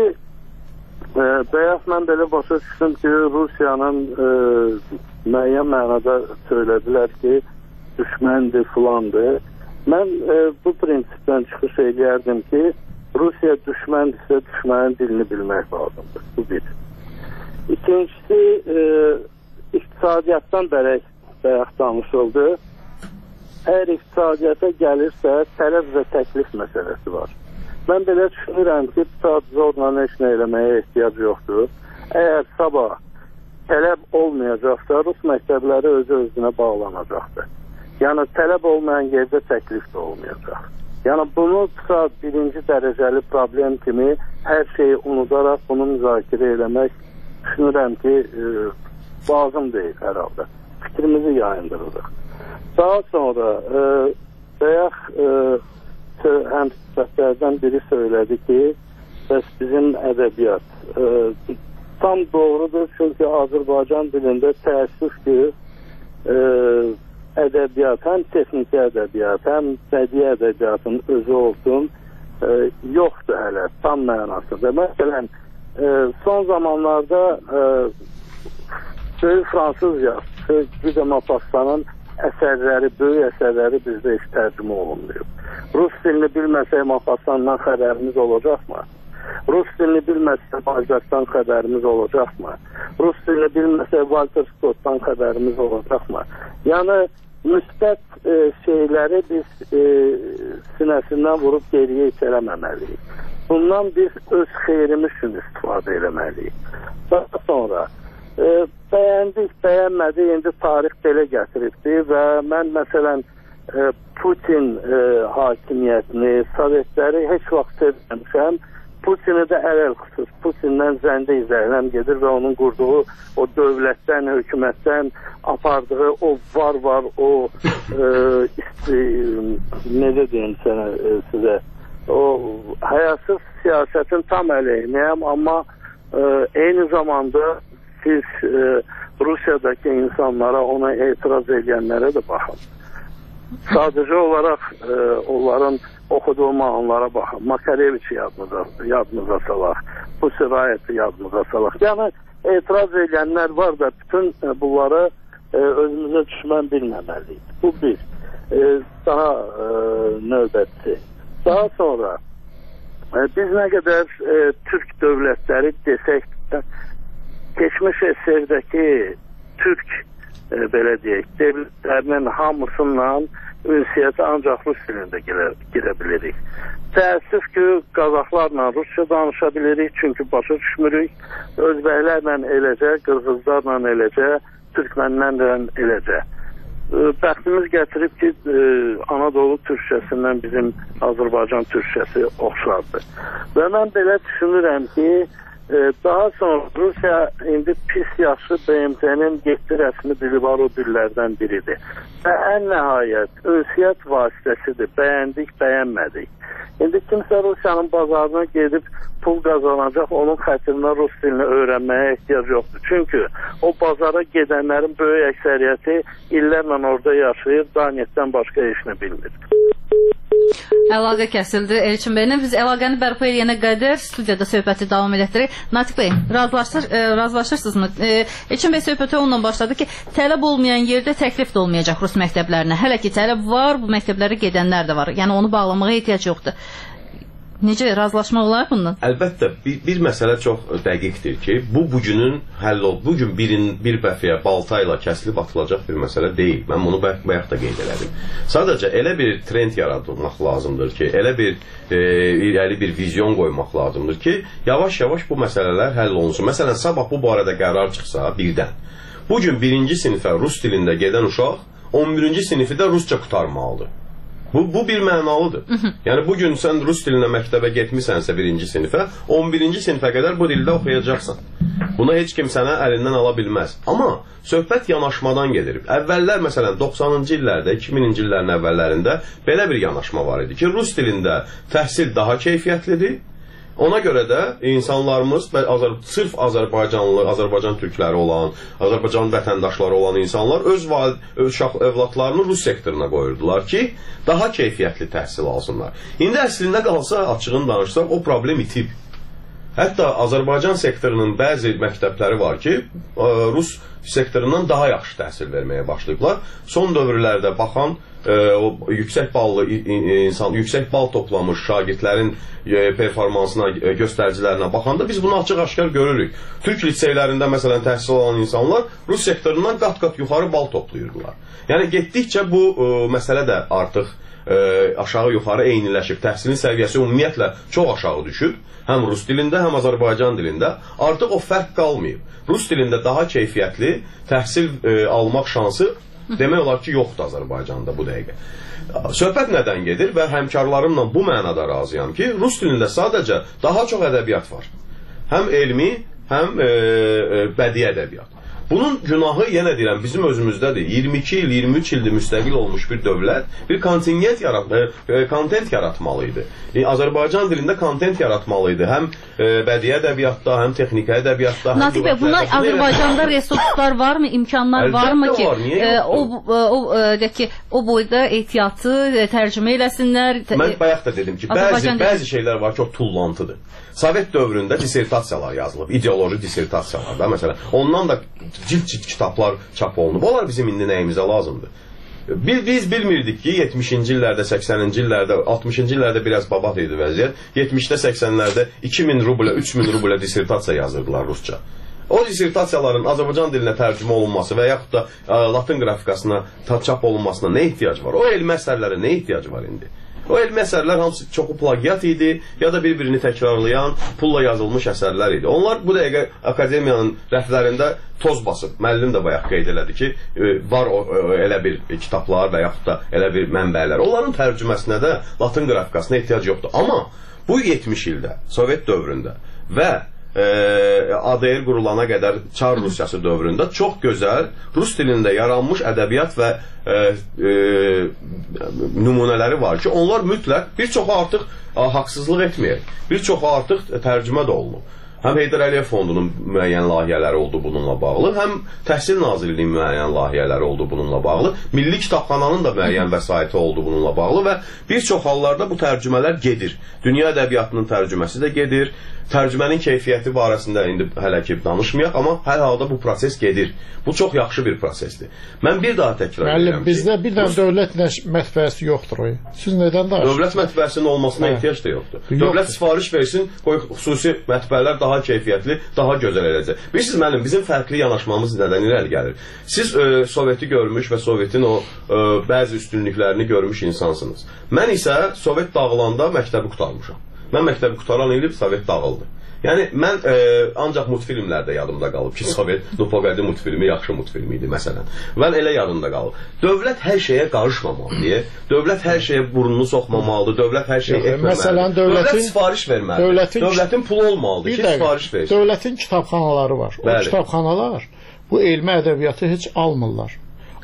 bəyək mən belə başa düşdüm ki, Rusiyanın müəyyən mənada söylədilər ki, düşməndir, filandır. Mən bu prinsipdən çıxış edərdim ki, Rusiya düşməndirsə düşmənin dilini bilmək lazımdır. Bu bir. İkincisi, iqtisadiyyatdan bəyək danışıldı. Əgər iqtisadiyyata gəlirsə, tələb və təklif məsələsi var. Mən belə düşünürəm ki, zorla heç nə eləməyə ehtiyac yoxdur. Əgər sabah tələb olmayacaqsa, rus məktəbləri özü-özünə bağlanacaqdır. Yəni, tələb olmayan yerdə təklif də olmayacaq. Yəni, bunu birinci dərəcəli problem kimi hər şeyi unudaraq bunu müzakirə eləmək düşünürəm ki, lazım deyil hər halda. Fikrimizi yayındırırıq. Daha sonra, bəyək həmsəhbərdən biri söylədi ki, bəs bizim ədəbiyyat tam doğrudur, çünki Azərbaycan dilində təəssüf ki, ədəbiyyat, həm texniki ədəbiyyat, həm bədii ədəbiyyatın özü olsun, yoxdur hələ, tam mənasında. Məsələn, son zamanlarda böyük fransız yazısı Güdə Maupassant'ın əsərləri, böyük əsərləri bizdə heç tərcümə olunmuyor. Rus dilini bilməsək Maupassant'dan xəbərimiz olacaqmı? Rus dilini bilməsək Balzac'dan xəbərimiz olacaqmı? Rus dilini bilməsək Walter Scott'dan xəbərimiz olacaqmı? Yəni, müsbət şeyləri biz sinəsindən vurub geriyə itələməməliyik. Bundan biz öz xeyrimiz üçün istifadə eləməliyik. Daha sonra bəyəndik, bəyənmədik, indi tarix belə gətiribdir və mən məsələn Putin hakimiyyətini, Sovetləri heç vaxt sevməmişəm. Putini də ələl xüsus, Putindən zəndə izləyiləm gedir və onun qurduğu o dövlətdən, hökumətdən apardığı o var, o necə deyim sizə, o həyasız siyasətin tam əleyhinəyəm, amma eyni zamanda siz Rusiyadakı insanlara, ona etiraz edənlərə də baxın. Sadəcə olaraq onların oxuduğu mahnılara baxın. Makareviçi yadınıza salaq, Pusirayeti yadınıza salaq. Yəni, etiraz edənlər var da bütün bunları özümüzə düşmən bilməməliyik. Bu bir. Daha növbəti. Daha sonra biz nə qədər Türk dövlətləri desək də, keçmiş əsrdəki Türk, belə deyək, devletlərinin hamısından ünsiyyətə ancaq Rus dilində girə bilirik. Təəssüf ki, Qazaxlarla Rusça danışa bilirik, çünki başa düşmürük. Özbəklərlə eləcə, Qırğızlarla eləcə, Türkmənlərlə eləcə. bəxtimiz gətirib ki, Anadolu türkçəsindən bizim Azərbaycan türkçəsi oxşardır. Və mən belə düşünürəm ki, daha sonra Rusiya indi pis yaxşı BMT-nin 7 rəsmi dili var, o dillərdən biridir. Və ən nəhayət ünsiyyət vasitəsidir. Bəyəndik, bəyənmədik. İndi kimsə Rusiyanın bazarına gedib pul qazanacaq, onun xətrinə rus dilini öyrənməyə ehtiyac yoxdur. Çünki o bazara gedənlərin böyük əksəriyyəti illərlə orada yaşayır, daniyetdən başqa işini bilmir. Əlaqə kəsildi Elçin bəylə. Biz əlaqəni bərpa edənə qədər studiyada söhbəti davam edərik. Natiq bəy, razılaşırsınızmı? Elçin bəy söhbətə onunla başladı ki, tələb olmayan yerdə təklif də olmayacaq rus məktəblərinə. Hələ ki tələb var, bu məktəblərə gedənlər də var. Yəni onu bağlamağa ehtiyac yoxdur. Necə razılaşmaq olar bundan? Əlbəttə, bir məsələ çox dəqiqdir ki, bugünün həll ol. Bugün bir bəfiyə balta ilə kəsilib atılacaq bir məsələ deyil. Mən bunu bayaq da qeyd elədim. Sadəcə elə bir trend yaradılmaq lazımdır ki, elə bir vizyon qoymaq lazımdır ki, yavaş-yavaş bu məsələlər həll olunsun. Məsələn, sabah bu barədə qərar çıxsa birdən. Bugün 1-ci sinifə rus dilində gedən uşaq 11-ci sinifi də rusca qurtarmalıdır. Bu bir mənalıdır. Yəni bugün sən rus dilinə məktəbə getmisənsə 1-ci sinifə, 11-ci sinifə qədər bu dildə oxuyacaqsan. Buna heç kim sənə əlindən ala bilməz. Amma söhbət yanaşmadan gedir. Əvvəllər məsələn 90-cı illərdə, 2000-ci illərin əvvəllərində belə bir yanaşma var idi ki, rus dilində təhsil daha keyfiyyətlidir. Ona görə də insanlarımız sırf Azərbaycan türkləri olan, Azərbaycan vətəndaşları olan insanlar öz övladlarını rus sektoruna qoyurdular ki, daha keyfiyyətli təhsil alsınlar. İndi əslində qalsa, açığını danışsaq, o problem itib. Hətta Azərbaycan sektorunun bəzi məktəbləri var ki, rus sektorundan daha yaxşı təhsil verməyə başlayıblar. Son dövrlərdə baxan yüksək bal toplamış şagirdlərin performansına, göstəricilərinə baxanda biz bunu açıq-aşkar görürük. Türk liseylərində məsələn təhsil alan insanlar rus sektorundan qat-qat yuxarı bal toplayırdılar. Yəni getdikcə bu məsələ də artıq aşağı-yuxarı eyniləşib. Təhsilin səviyyəsi ümumiyyətlə çox aşağı düşüb. Həm rus dilində, həm Azərbaycan dilində. Artıq o fərq qalmayıb. Rus dilində daha keyfiyyətli təhsil almaq şansı demək olar ki, yoxdur Azərbaycanda bu dəqiqə. Söhbət nədən gedir və həmkarlarımla bu mənada razıyam ki, rus dilində sadəcə daha çox ədəbiyyat var. Həm elmi, həm bədii ədəbiyyat. Bunun günahı, yenə deyirəm, bizim özümüzdədir. 22 il, 23 ildir müstəqil olmuş bir dövlət bir kontent yaratmalıydı. Azərbaycan dilində kontent yaratmalıydı. Həm bədii ədəbiyyatda, həm texniki ədəbiyyatda. Natiq bəy, buna Azərbaycanda resurslar varmı, imkanlar varmı ki, o boyda ehtiyatı tərcümə eləsinlər? Mən bayaq da dedim ki, bəzi şeylər var ki, o tullantıdır. Sovet dövründə dissertasiyalar yazılıb, ideoloji dissertasiyalar da, məsələn, ondan da cilt kitablar çap olunub. Onlar bizim indi nəyimizə lazımdır? Biz bilmirdik ki, 70-ci illərdə, 80-ci illərdə, 60-cı illərdə biraz babat idi vəziyyət. 70-də, 80-lərdə 2000 rublə, 3000 rublə dissertasiya yazırdılar rusca. O dissertasiyaların Azərbaycan dilinə tərcümə olunması və yaxud da latın qrafikasına çap olunmasına nə ehtiyac var? O elmi əsərlərə nə ehtiyac var indi? O elmi əsərlər hamısı çoxu plagiat idi, ya da bir-birini təkrarlayan, pulla yazılmış əsərlər idi. Onlar bu dəqiqə akademiyanın rəflərində toz basıb. Müəllim də bayaq qeyd elədi ki, var elə bir kitablar və yaxud da elə bir mənbələr. Onların tərcüməsinə də latın qrafikasına ehtiyac yoxdur. Amma bu 70 ildə, Sovet dövründə və ADR qurulana qədər Çar Rusiyası dövründə çox gözəl rus dilində yaranmış ədəbiyyat və nümunələri var ki, onlar mütləq bir çoxu artıq haqsızlıq etməyək. Bir çoxu artıq tərcümə də olunub. Həm Heydər Əliyev Fondunun müəyyən layihələri oldu bununla bağlı, həm Təhsil Nazirliyinin müəyyən layihələri oldu bununla bağlı, Milli Kitabxananın da müəyyən vəsaiti oldu bununla bağlı və bir çox hallarda bu tərcümələr gedir. Dünya ədəbiyyatının tərcüməsi də gedir. Tərcümənin keyfiyyəti barəsində indi hələ ki danışmayaq, amma hər halda bu proses gedir. Bu çox yaxşı bir prosesdir. Mən bir daha təkrar edirəm ki, bizdə bir dənə dövlət mətbəəsi yoxdur o. Siz nədən danışırsınız? Dövlət mətbəəsinin olmasına ehtiyac da yoxdur. Dövlət sifariş versin, qoy xüsusi mətbəələr daha keyfiyyətli, daha gözəl eləcək. Bilirsiniz müəllim, bizim fərqli yanaşmamız nədən irəli gəlir? Siz Soveti görmüş və Sovetin o bəzi üstünlüklərini görmüş insansınız. Mən isə Sovet dağılanda məktəbi qurtarmışam. Mən məktəbi qutaran ilib Sovet dağıldı. Yəni mən ancaq multfilmlərdə yadımda qalıb ki, Sovet Nupogadi multfilmi yaxşı multfilm idi məsələn. Və elə yadımda qalıb. Dövlət hər şeyə qarışmamalıdır. Dövlət hər şeyə burnunu soxmamalıdır. Dövlət hər şeyi etməməlidir. Məsələn, dövlət sifariş verməlidir. Dövlətin pulu olmalıdır ki, sifariş versin. Dövlətin kitabxanaları var. O kitabxanalar bu elmi ədəbiyyatı heç almırlar.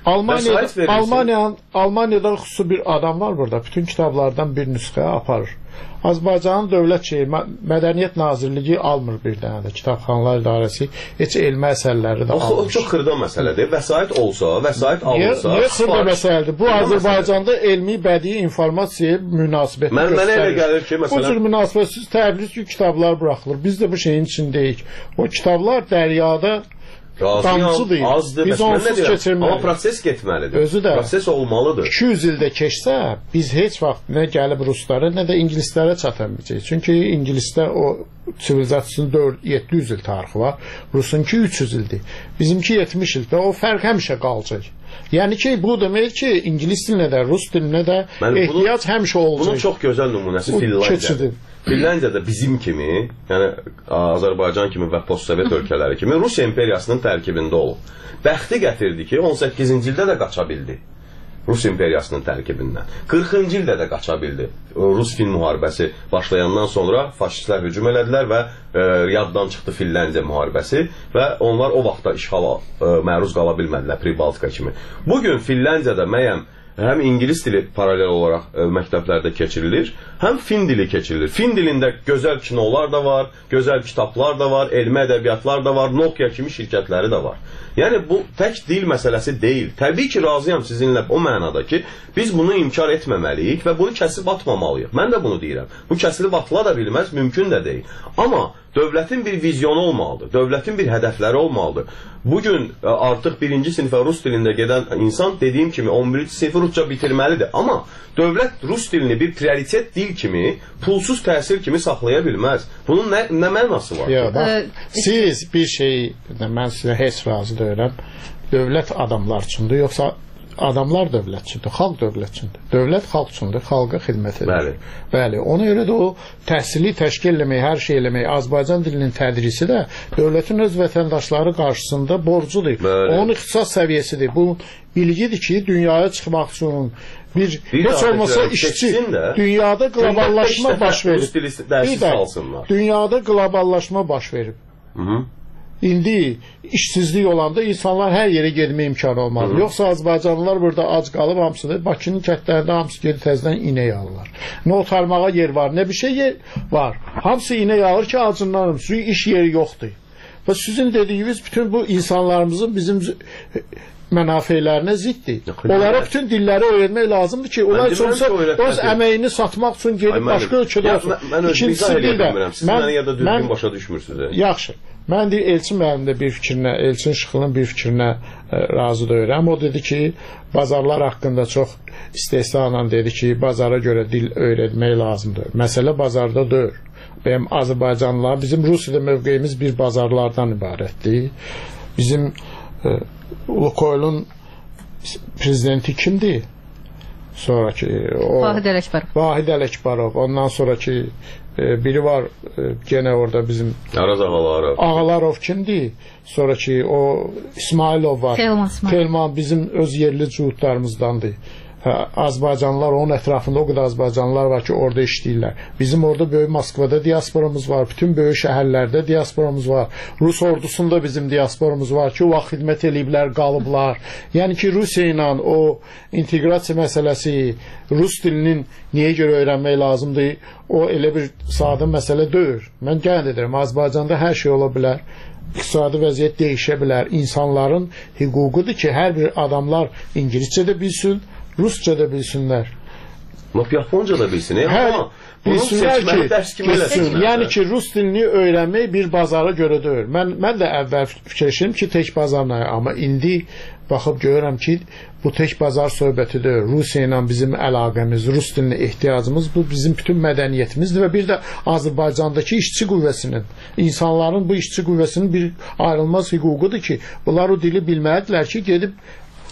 Almaniyada xüsusi bir adam var burada. Bütün kitablardan bir nüsxə aparır. Azərbaycanın Dövlət Mədəniyyət Nazirliyi almır bir dənə də. Kitabxanalar İdarəsi heç elmi əsərləri də almır. O çox xırda məsələdir. Vəsait olsa, vəsait alınsa... Niyə xırda məsələdir? Bu Azərbaycanda elmi, bədii informasiya münasibəti göstərir. Mənə elə gəlir ki, məsələn... Bu cür münasibətsiz təbliğ kitablar buraxılır. Biz də bu şeyin içindəyik. O kitablar dəryada damcıdır. Azdır. Biz onsuz keçirməliyik. Amma proses getməlidir. Özü də. Proses olmalıdır. 200 ildə keçsə, biz heç vaxt nə gəlib ruslara, nə də ingilislərə çata bilməyəcəyik. Çünki ingilisdə o sivilizasiyasının 700 il tarixi var. Rusunki 300 ildir. Bizimki 70 ildə. O fərq həmişə qalacaq. Yəni ki, bu demək ki, ingilis dilinə də, rus dilinə də ehtiyac həmişə olacaq. Bunun çox gözəl nümunəsi Finlandiyadır. Finlandiyada bizim kimi, yəni Azərbaycan kimi və postsovet ölkələri kimi Rusiya imperiyasının tərkibində olub. Bəxti gətirdi ki, 18-ci ildə də qaça bildi. Rus imperiyasının tərkibindən. 40-cı ildə də qaça bildi. Rus-Fin müharibəsi başlayandan sonra faşistlər hücum elədilər və yaddan çıxdı Finlandiya müharibəsi və onlar o vaxtda işğala məruz qala bilmədilər Pribaltika kimi. Bugün Finlandiyada müəyyən həm ingilis dili paralel olaraq məktəblərdə keçirilir, həm fin dili keçirilir. Fin dilində gözəl kinolar da var, gözəl kitablar da var, elmi ədəbiyyatlar da var, Nokia kimi şirkətləri də var. Yəni bu tək dil məsələsi deyil. Təbii ki, razıyam sizinlə o mənada ki, biz bunu inkar etməməliyik və bunu kəsib atmamalıyıq. Mən də bunu deyirəm. Bu kəsilib atıla da bilməz, mümkün də deyil. Amma dövlətin bir vizyonu olmalıdır, dövlətin bir hədəfləri olmalıdır. Bugün artıq birinci sinifə rus dilində gedən insan dediyim kimi 11-ci sinfi rusca bitirməlidir. Amma dövlət rus dilini bir prioritet dil kimi, pulsuz təhsil kimi saxlaya bilməz. Bunun nə mənası var? Ya, bax, siz bir şey, mən sizə heç razı deyirəm, dövlət adamlar üçündür, yoxsa adamlar dövlət üçündür, xalq dövlət üçündür. Dövlət xalq üçündür, xalqa xidmət edir. Bəli, ona görə də o təhsili təşkil eləmək, hər şey eləmək, Azərbaycan dilinin tədrisi də dövlətin öz vətəndaşları qarşısında borcudur. Onun ixtisas səviyyəsidir. Bu bilgidir ki, dünyaya çıxmaq üçün heç olmasa işçi, dünyada qloballaşma baş verib. Dünyada qloballaşma baş verib. İndi işsizlik olanda insanlar hər yerə getmə imkanı olmalı. Yoxsa Azərbaycanlılar burada ac qalıb hamısını, Bakının kətlərində hamısı gedib təzədən inək alırlar. Nə otarmağa yer var, nə bir şey yer var. Hamısı inək alır ki, acınlanım. Çünki iş yeri yoxdur. Və sizin dediyiniz bütün bu insanlarımızın bizim mənafeylərinə ziddir. Onlara bütün dilləri öyrənmək lazımdır ki, onlar sonsa öz əməyini satmaq üçün gedib başqa ölkədə olsun. Mən öz izah edə bilmirəm. Siz mənə ya da düzgün başa düşmürsünüz. Yaxşı. Mən deyir, Elçin müəllim də bir fikrinə, Elçin Şıxlının bir fikrinə razı deyirəm. O dedi ki, bazarlar haqqında çox istehsanla dedi ki, bazara görə dil öyrətmək lazımdır. Məsələ bazarda deyil. Benim Azərbaycanlılar, bizim Rusiyada mövqeyimiz bir bazarlardan ibarətdir. Bizim Lukoylun prezidenti kimdir? Sonraki Vahid Ələkbarov. Vahid Ələkbarov. Ondan sonraki biri var gene orada bizim Araz Ağalarov. Ağalarov kimdir? Sonraki o İsmailov var. Telman bizim öz yerli cuhudlarımızdandır. Azərbaycanlılar, onun ətrafında o qədər Azərbaycanlılar var ki, orada işləyirlər. Bizim orada böyük Moskvada diasporamız var, bütün böyük şəhərlərdə diasporamız var. Rus ordusunda bizim diasporamız var ki, o vaxt xidmət eləyiblər, qalıblar. Yəni ki, Rusiya ilə o inteqrasiya məsələsi, Rus dilinin niyə görə öyrənmək lazımdır, o elə bir sadə məsələ deyil. Mən qeyd edirəm, Azərbaycanda hər şey ola bilər. İqtisadi vəziyyət dəyişə bilər. İnsanların hüququdur ki, hər bir adamlar İngiliscə də bilsin, Rusça da bilsinlər. Japonca da bilsin. Amma bilsinlər ki, yəni ki, Rus dilini öyrənmək bir bazara görə deyil. Mən də əvvəl fikirləşirəm ki, tək bazarla, amma indi baxıb görürəm ki, bu tək bazar söhbəti deyil. Rusiya ilə bizim əlaqəmiz, Rus dilinə ehtiyacımız, bu bizim bütün mədəniyyətimizdir və bir də Azərbaycandakı işçi qüvvəsinin, insanların bu işçi qüvvəsinin bir ayrılmaz hüququdur ki, bunlar o dili bilməlidirlər ki, gedib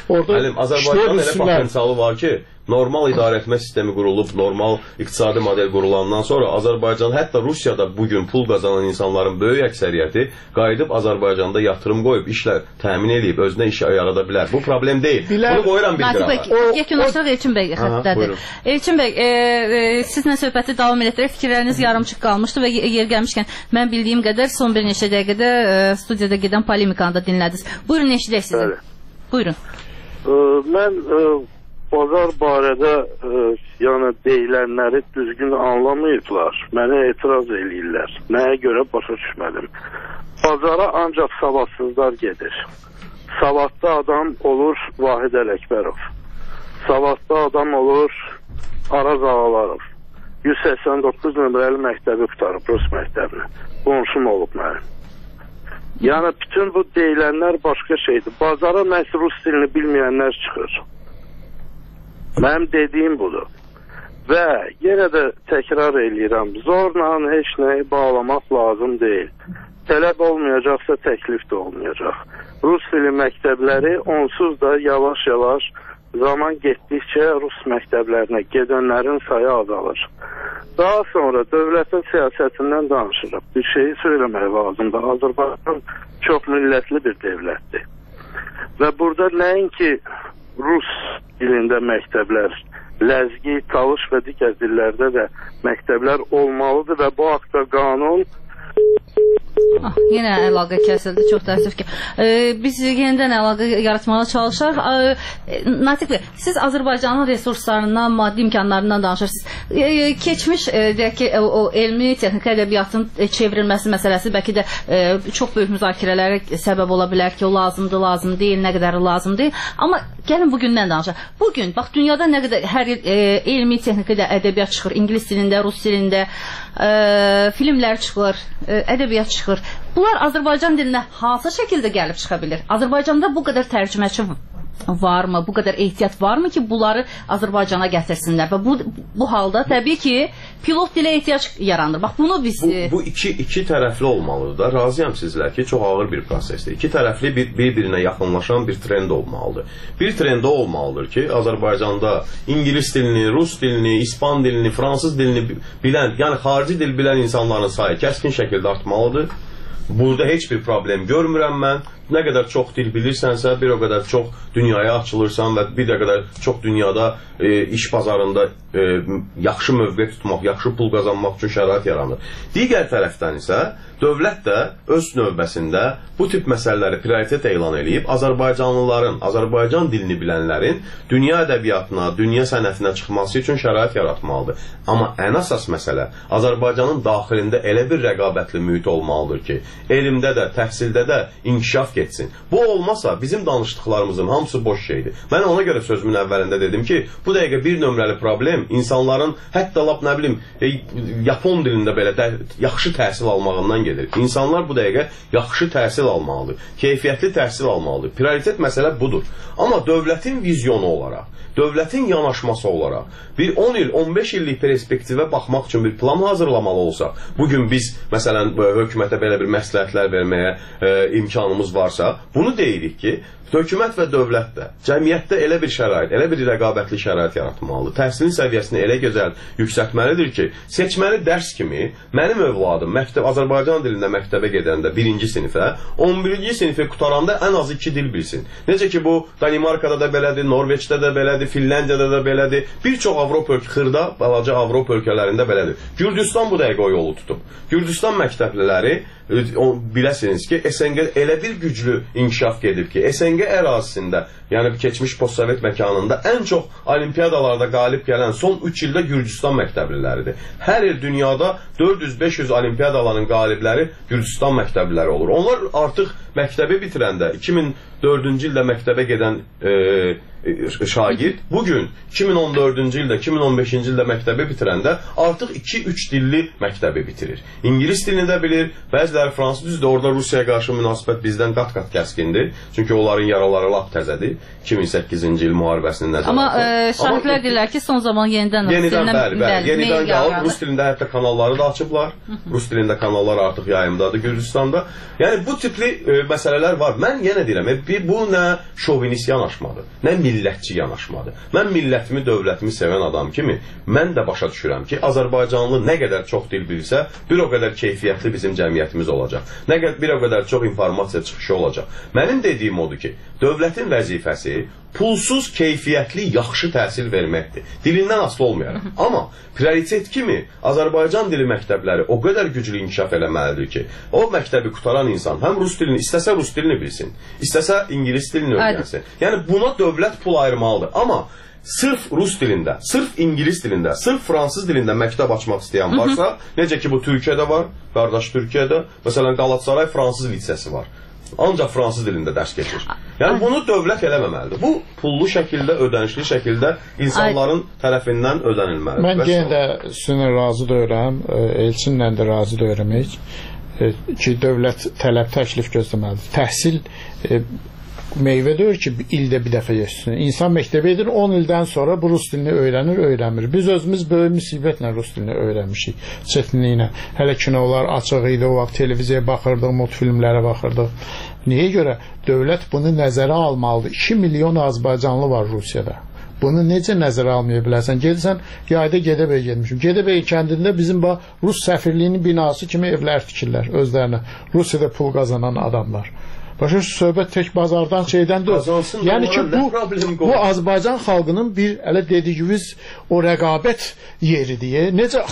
Orada Azərbaycanın elə potensialı var ki, normal idarəetmə sistemi qurulub, normal iqtisadi model qurulandan sonra Azərbaycan, hətta Rusiyada bugün pul qazanan insanların böyük əksəriyyəti qayıdıb Azərbaycanda yatırım qoyub, işlər təmin edib, özünə iş yarada bilər. Bu problem deyil. Bunu qoyuram bir qırağa. Yekunlaşaq Elçin bəy xəttədir. Elçin bəy, sizlə söhbəti davam etdirək, fikirləriniz yarımçıq qalmışdı və yer gəlmişkən, mən bildiyim qədər son bir neçə dəqiqədə studiyada gedən polemikanı da dinlədiniz. Buyurun, eşidək sizi. Buyurun. Mən bazar barədə yəni deyilənləri düzgün anlamayıblar. Mənə etiraz eləyirlər. Nəyə görə başa düşmədim. Bazara ancaq savadsızlar gedir. Savadlı adam olur Vahid Ələkbərov. Savadlı adam olur Araz Ağalarov. 189 nömrəli məktəbi qutarıb, Rus məktəbini. Qonşum olub mənim. Yəni bütün bu deyilənlər başqa şeydir. Bazara məhz rus dilini bilməyənlər çıxır. Mənim dediyim budur. Və yenə də təkrar eləyirəm, zorla heç nəyi bağlamaq lazım deyil. Tələb olmayacaqsa təklif də olmayacaq. Rus dili məktəbləri onsuz da yavaş-yavaş zaman getdikcə rus məktəblərinə gedənlərin sayı azalır. Daha sonra dövlətin siyasətindən danışırıq. Bir şeyi söyləmək lazımdır. Azərbaycan çox millətli bir dövlətdir. Və burada nəinki rus dilində məktəblər, ləzgi, talış və digər dillərdə də məktəblər olmalıdır və bu haqda qanun yenə əlaqə kəsildi, çox təəssüf ki. Biz yenidən əlaqə yaratmağa çalışaq. Natiq bəy, siz Azərbaycanın resurslarından, maddi imkanlarından danışırsınız. Keçmiş, deyək ki, o elmi texniki ədəbiyyatın çevrilməsi məsələsi bəlkə də çox böyük müzakirələrə səbəb ola bilər ki, o lazımdır, lazım deyil, nə qədər lazım deyil. Amma gəlin bugündən danışaq. Bugün, bax, dünyada nə qədər hər il elmi texniki ədəbiyyat çıxır, ingilis dilində, rus dilində, filmlər çıxır, ədəbiyyat çıxır. Bunlar Azərbaycan dilinə hansı şəkildə gəlib çıxa bilir? Azərbaycanda bu qədər tərcüməçi varmı? Bu qədər ehtiyat varmı ki, bunları Azərbaycana gətirsinlər? Və bu halda təbii ki, pilot dilə ehtiyac yaranır. Bax, bunu biz... Bu iki tərəfli olmalıdır da. Razıyam sizlər ki, çox ağır bir prosesdir. İki tərəfli bir-birinə yaxınlaşan bir trend olmalıdır. Bir trend olmalıdır ki, Azərbaycanda ingilis dilini, rus dilini, ispan dilini, fransız dilini bilən, yəni xarici dil bilən insanların sayı kəskin şəkildə artmalıdır. Burada heç bir problem görmürəm mən. Nə qədər çox dil bilirsənsə, bir o qədər çox dünyaya açılırsan və bir də qədər çox dünyada iş bazarında yaxşı mövqe tutmaq, yaxşı pul qazanmaq üçün şərait yaranır. Digər tərəfdən isə dövlət də öz növbəsində bu tip məsələləri prioritet elan edib Azərbaycanlıların, Azərbaycan dilini bilənlərin dünya ədəbiyyatına, dünya sənətinə çıxması üçün şərait yaratmalıdır. Amma ən əsas məsələ Azərbaycanın daxilində elə bir rəqabətli mühit olmalıdır ki, elmdə də, təhsildə də inkişaf getsin. Bu olmasa bizim danışdıqlarımızın hamısı boş şeydir. Mən ona görə sözümün əvvəlində dedim ki, bu dəqiqə bir nömrəli problem insanların hətta lap nə bilim Yapon dilində belə yaxşı təhsil almağından gedir. İnsanlar bu dəqiqə yaxşı təhsil almalıdır. Keyfiyyətli təhsil almalıdır. Prioritet məsələ budur. Amma dövlətin vizyonu olaraq, dövlətin yanaşması olaraq bir 10 il, 15 illik perspektivə baxmaq üçün bir plan hazırlamalı olsaq, bugün biz məsələn hökumətə belə bir məsləhətlər verməyə imkanımız varsa, bunu deyirik ki, hökumət və dövlət də cəmiyyətdə elə bir şərait, elə bir rəqabətli şərait yaratmalıdır. Təhsilin səviyyəsini elə gözəl yüksəltməlidir ki, seçməli dərs kimi mənim övladım Azərbaycan dilində məktəbə gedəndə 1-ci sinifə, 11-ci sinifi qutaranda ən azı 2 dil bilsin. Necə ki, bu Danimarkada da belədir, Norveçdə də belədir, Finlandiyada da belədir, bir çox Avropa xırda, balaca Avropa ölkələrində belədir. Gürcüstan bu dəqiqə o yolu tutub. Gürcüstan məktəbliləri biləsiniz ki, SNG elə bir güclü inkişaf gedib ki, SNG ərazisində, yəni keçmiş postsovet məkanında ən çox olimpiyadalarda qalib gələn son 3 ildə Gürcüstan məktəbliləridir. Hər il dünyada 400-500 olimpiyadaların qalibləri Gürcüstan məktəbliləri olur. Onlar artıq məktəbi bitirəndə 2004-cü ildə məktəbə gedən şagird bugün 2014-cü ildə, 2015-ci ildə məktəbi bitirəndə artıq 2-3 dilli məktəbi bitirir. İngilis dilini də bilir, bəziləri fransız düzdür, orada Rusiyaya qarşı münasibət bizdən qat-qat kəskindir. Çünki onların yaraları lap təzədir. 2008-ci il müharibəsinin nəzərində. Amma şahidlər deyirlər ki, son zaman yenidən qalıb. Rus dilində hətta kanalları da açıblar. Rus dilində kanallar artıq yayımdadır Gürcüstanda. Yəni bu tipli məsələlər var. Mən yenə deyirəm, Bu nə şovinist yanaşmadır, nə millətçi yanaşmadır. Mən millətimi, dövlətimi sevən adam kimi mən də başa düşürəm ki, Azərbaycanlı nə qədər çox dil bilsə, bir o qədər keyfiyyətli bizim cəmiyyətimiz olacaq. Bir o qədər çox informasiya çıxışı olacaq. Mənim dediyim odur ki, dövlətin vəzifəsi pulsuz, keyfiyyətli, yaxşı təhsil verməkdir. Dilindən asılı olmayaraq. Amma prioritet kimi Azərbaycan dili məktəbləri o qədər güclü inkişaf eləməlidir ki, o məktəbi qutaran insan həm rus dilini, istəsə rus dilini bilsin, istəsə ingilis dilini öyrənsin. Yəni buna dövlət pul ayırmalıdır. Amma sırf rus dilində, sırf ingilis dilində, sırf fransız dilində məktəb açmaq istəyən varsa, necə ki bu Türkiyədə var, qardaş Türkiyədə, məsələn Qalatasaray fransız lisesi var. Ancaq fransız dilində dərs keçir. Yəni bunu dövlət eləməməlidir. Bu pullu şəkildə, ödənişli şəkildə insanların tərəfindən ödənilməlidir. Mən yenə də sizinlə razı deyirəm, Elçinlə də razı deyirəm ki, dövlət tələb təklif gözləməlidir. Təhsil meyvə deyir ki, ildə bir dəfə yesin. İnsan məktəbə edir, 10 ildən sonra bu rus dilini öyrənir. Biz özümüz böyük müsibətlə rus dilini öyrənmişik, çətinliklə. Hələ kinolar açıq idi, o vaxt televiziyaya baxırdıq, multfilmlərə baxırdıq. Niyə görə? Dövlət bunu nəzərə almalıdır. 2 milyon Azərbaycanlı var Rusiyada. Bunu necə nəzərə almaya bilərsən? Gedirsən, yayda Gədəbəyə getmişim. Gədəbəy kəndində bizim Rus səfirliyinin binası kimi evlər tikirlər özlərinə. Rusiyada pul qazanan adamlar. Başa söhbət tək bazardan şeydən deyil. Yəni ki, bu Azərbaycan xalqının bir elə dediyiniz o rəqabət yeridir. Necə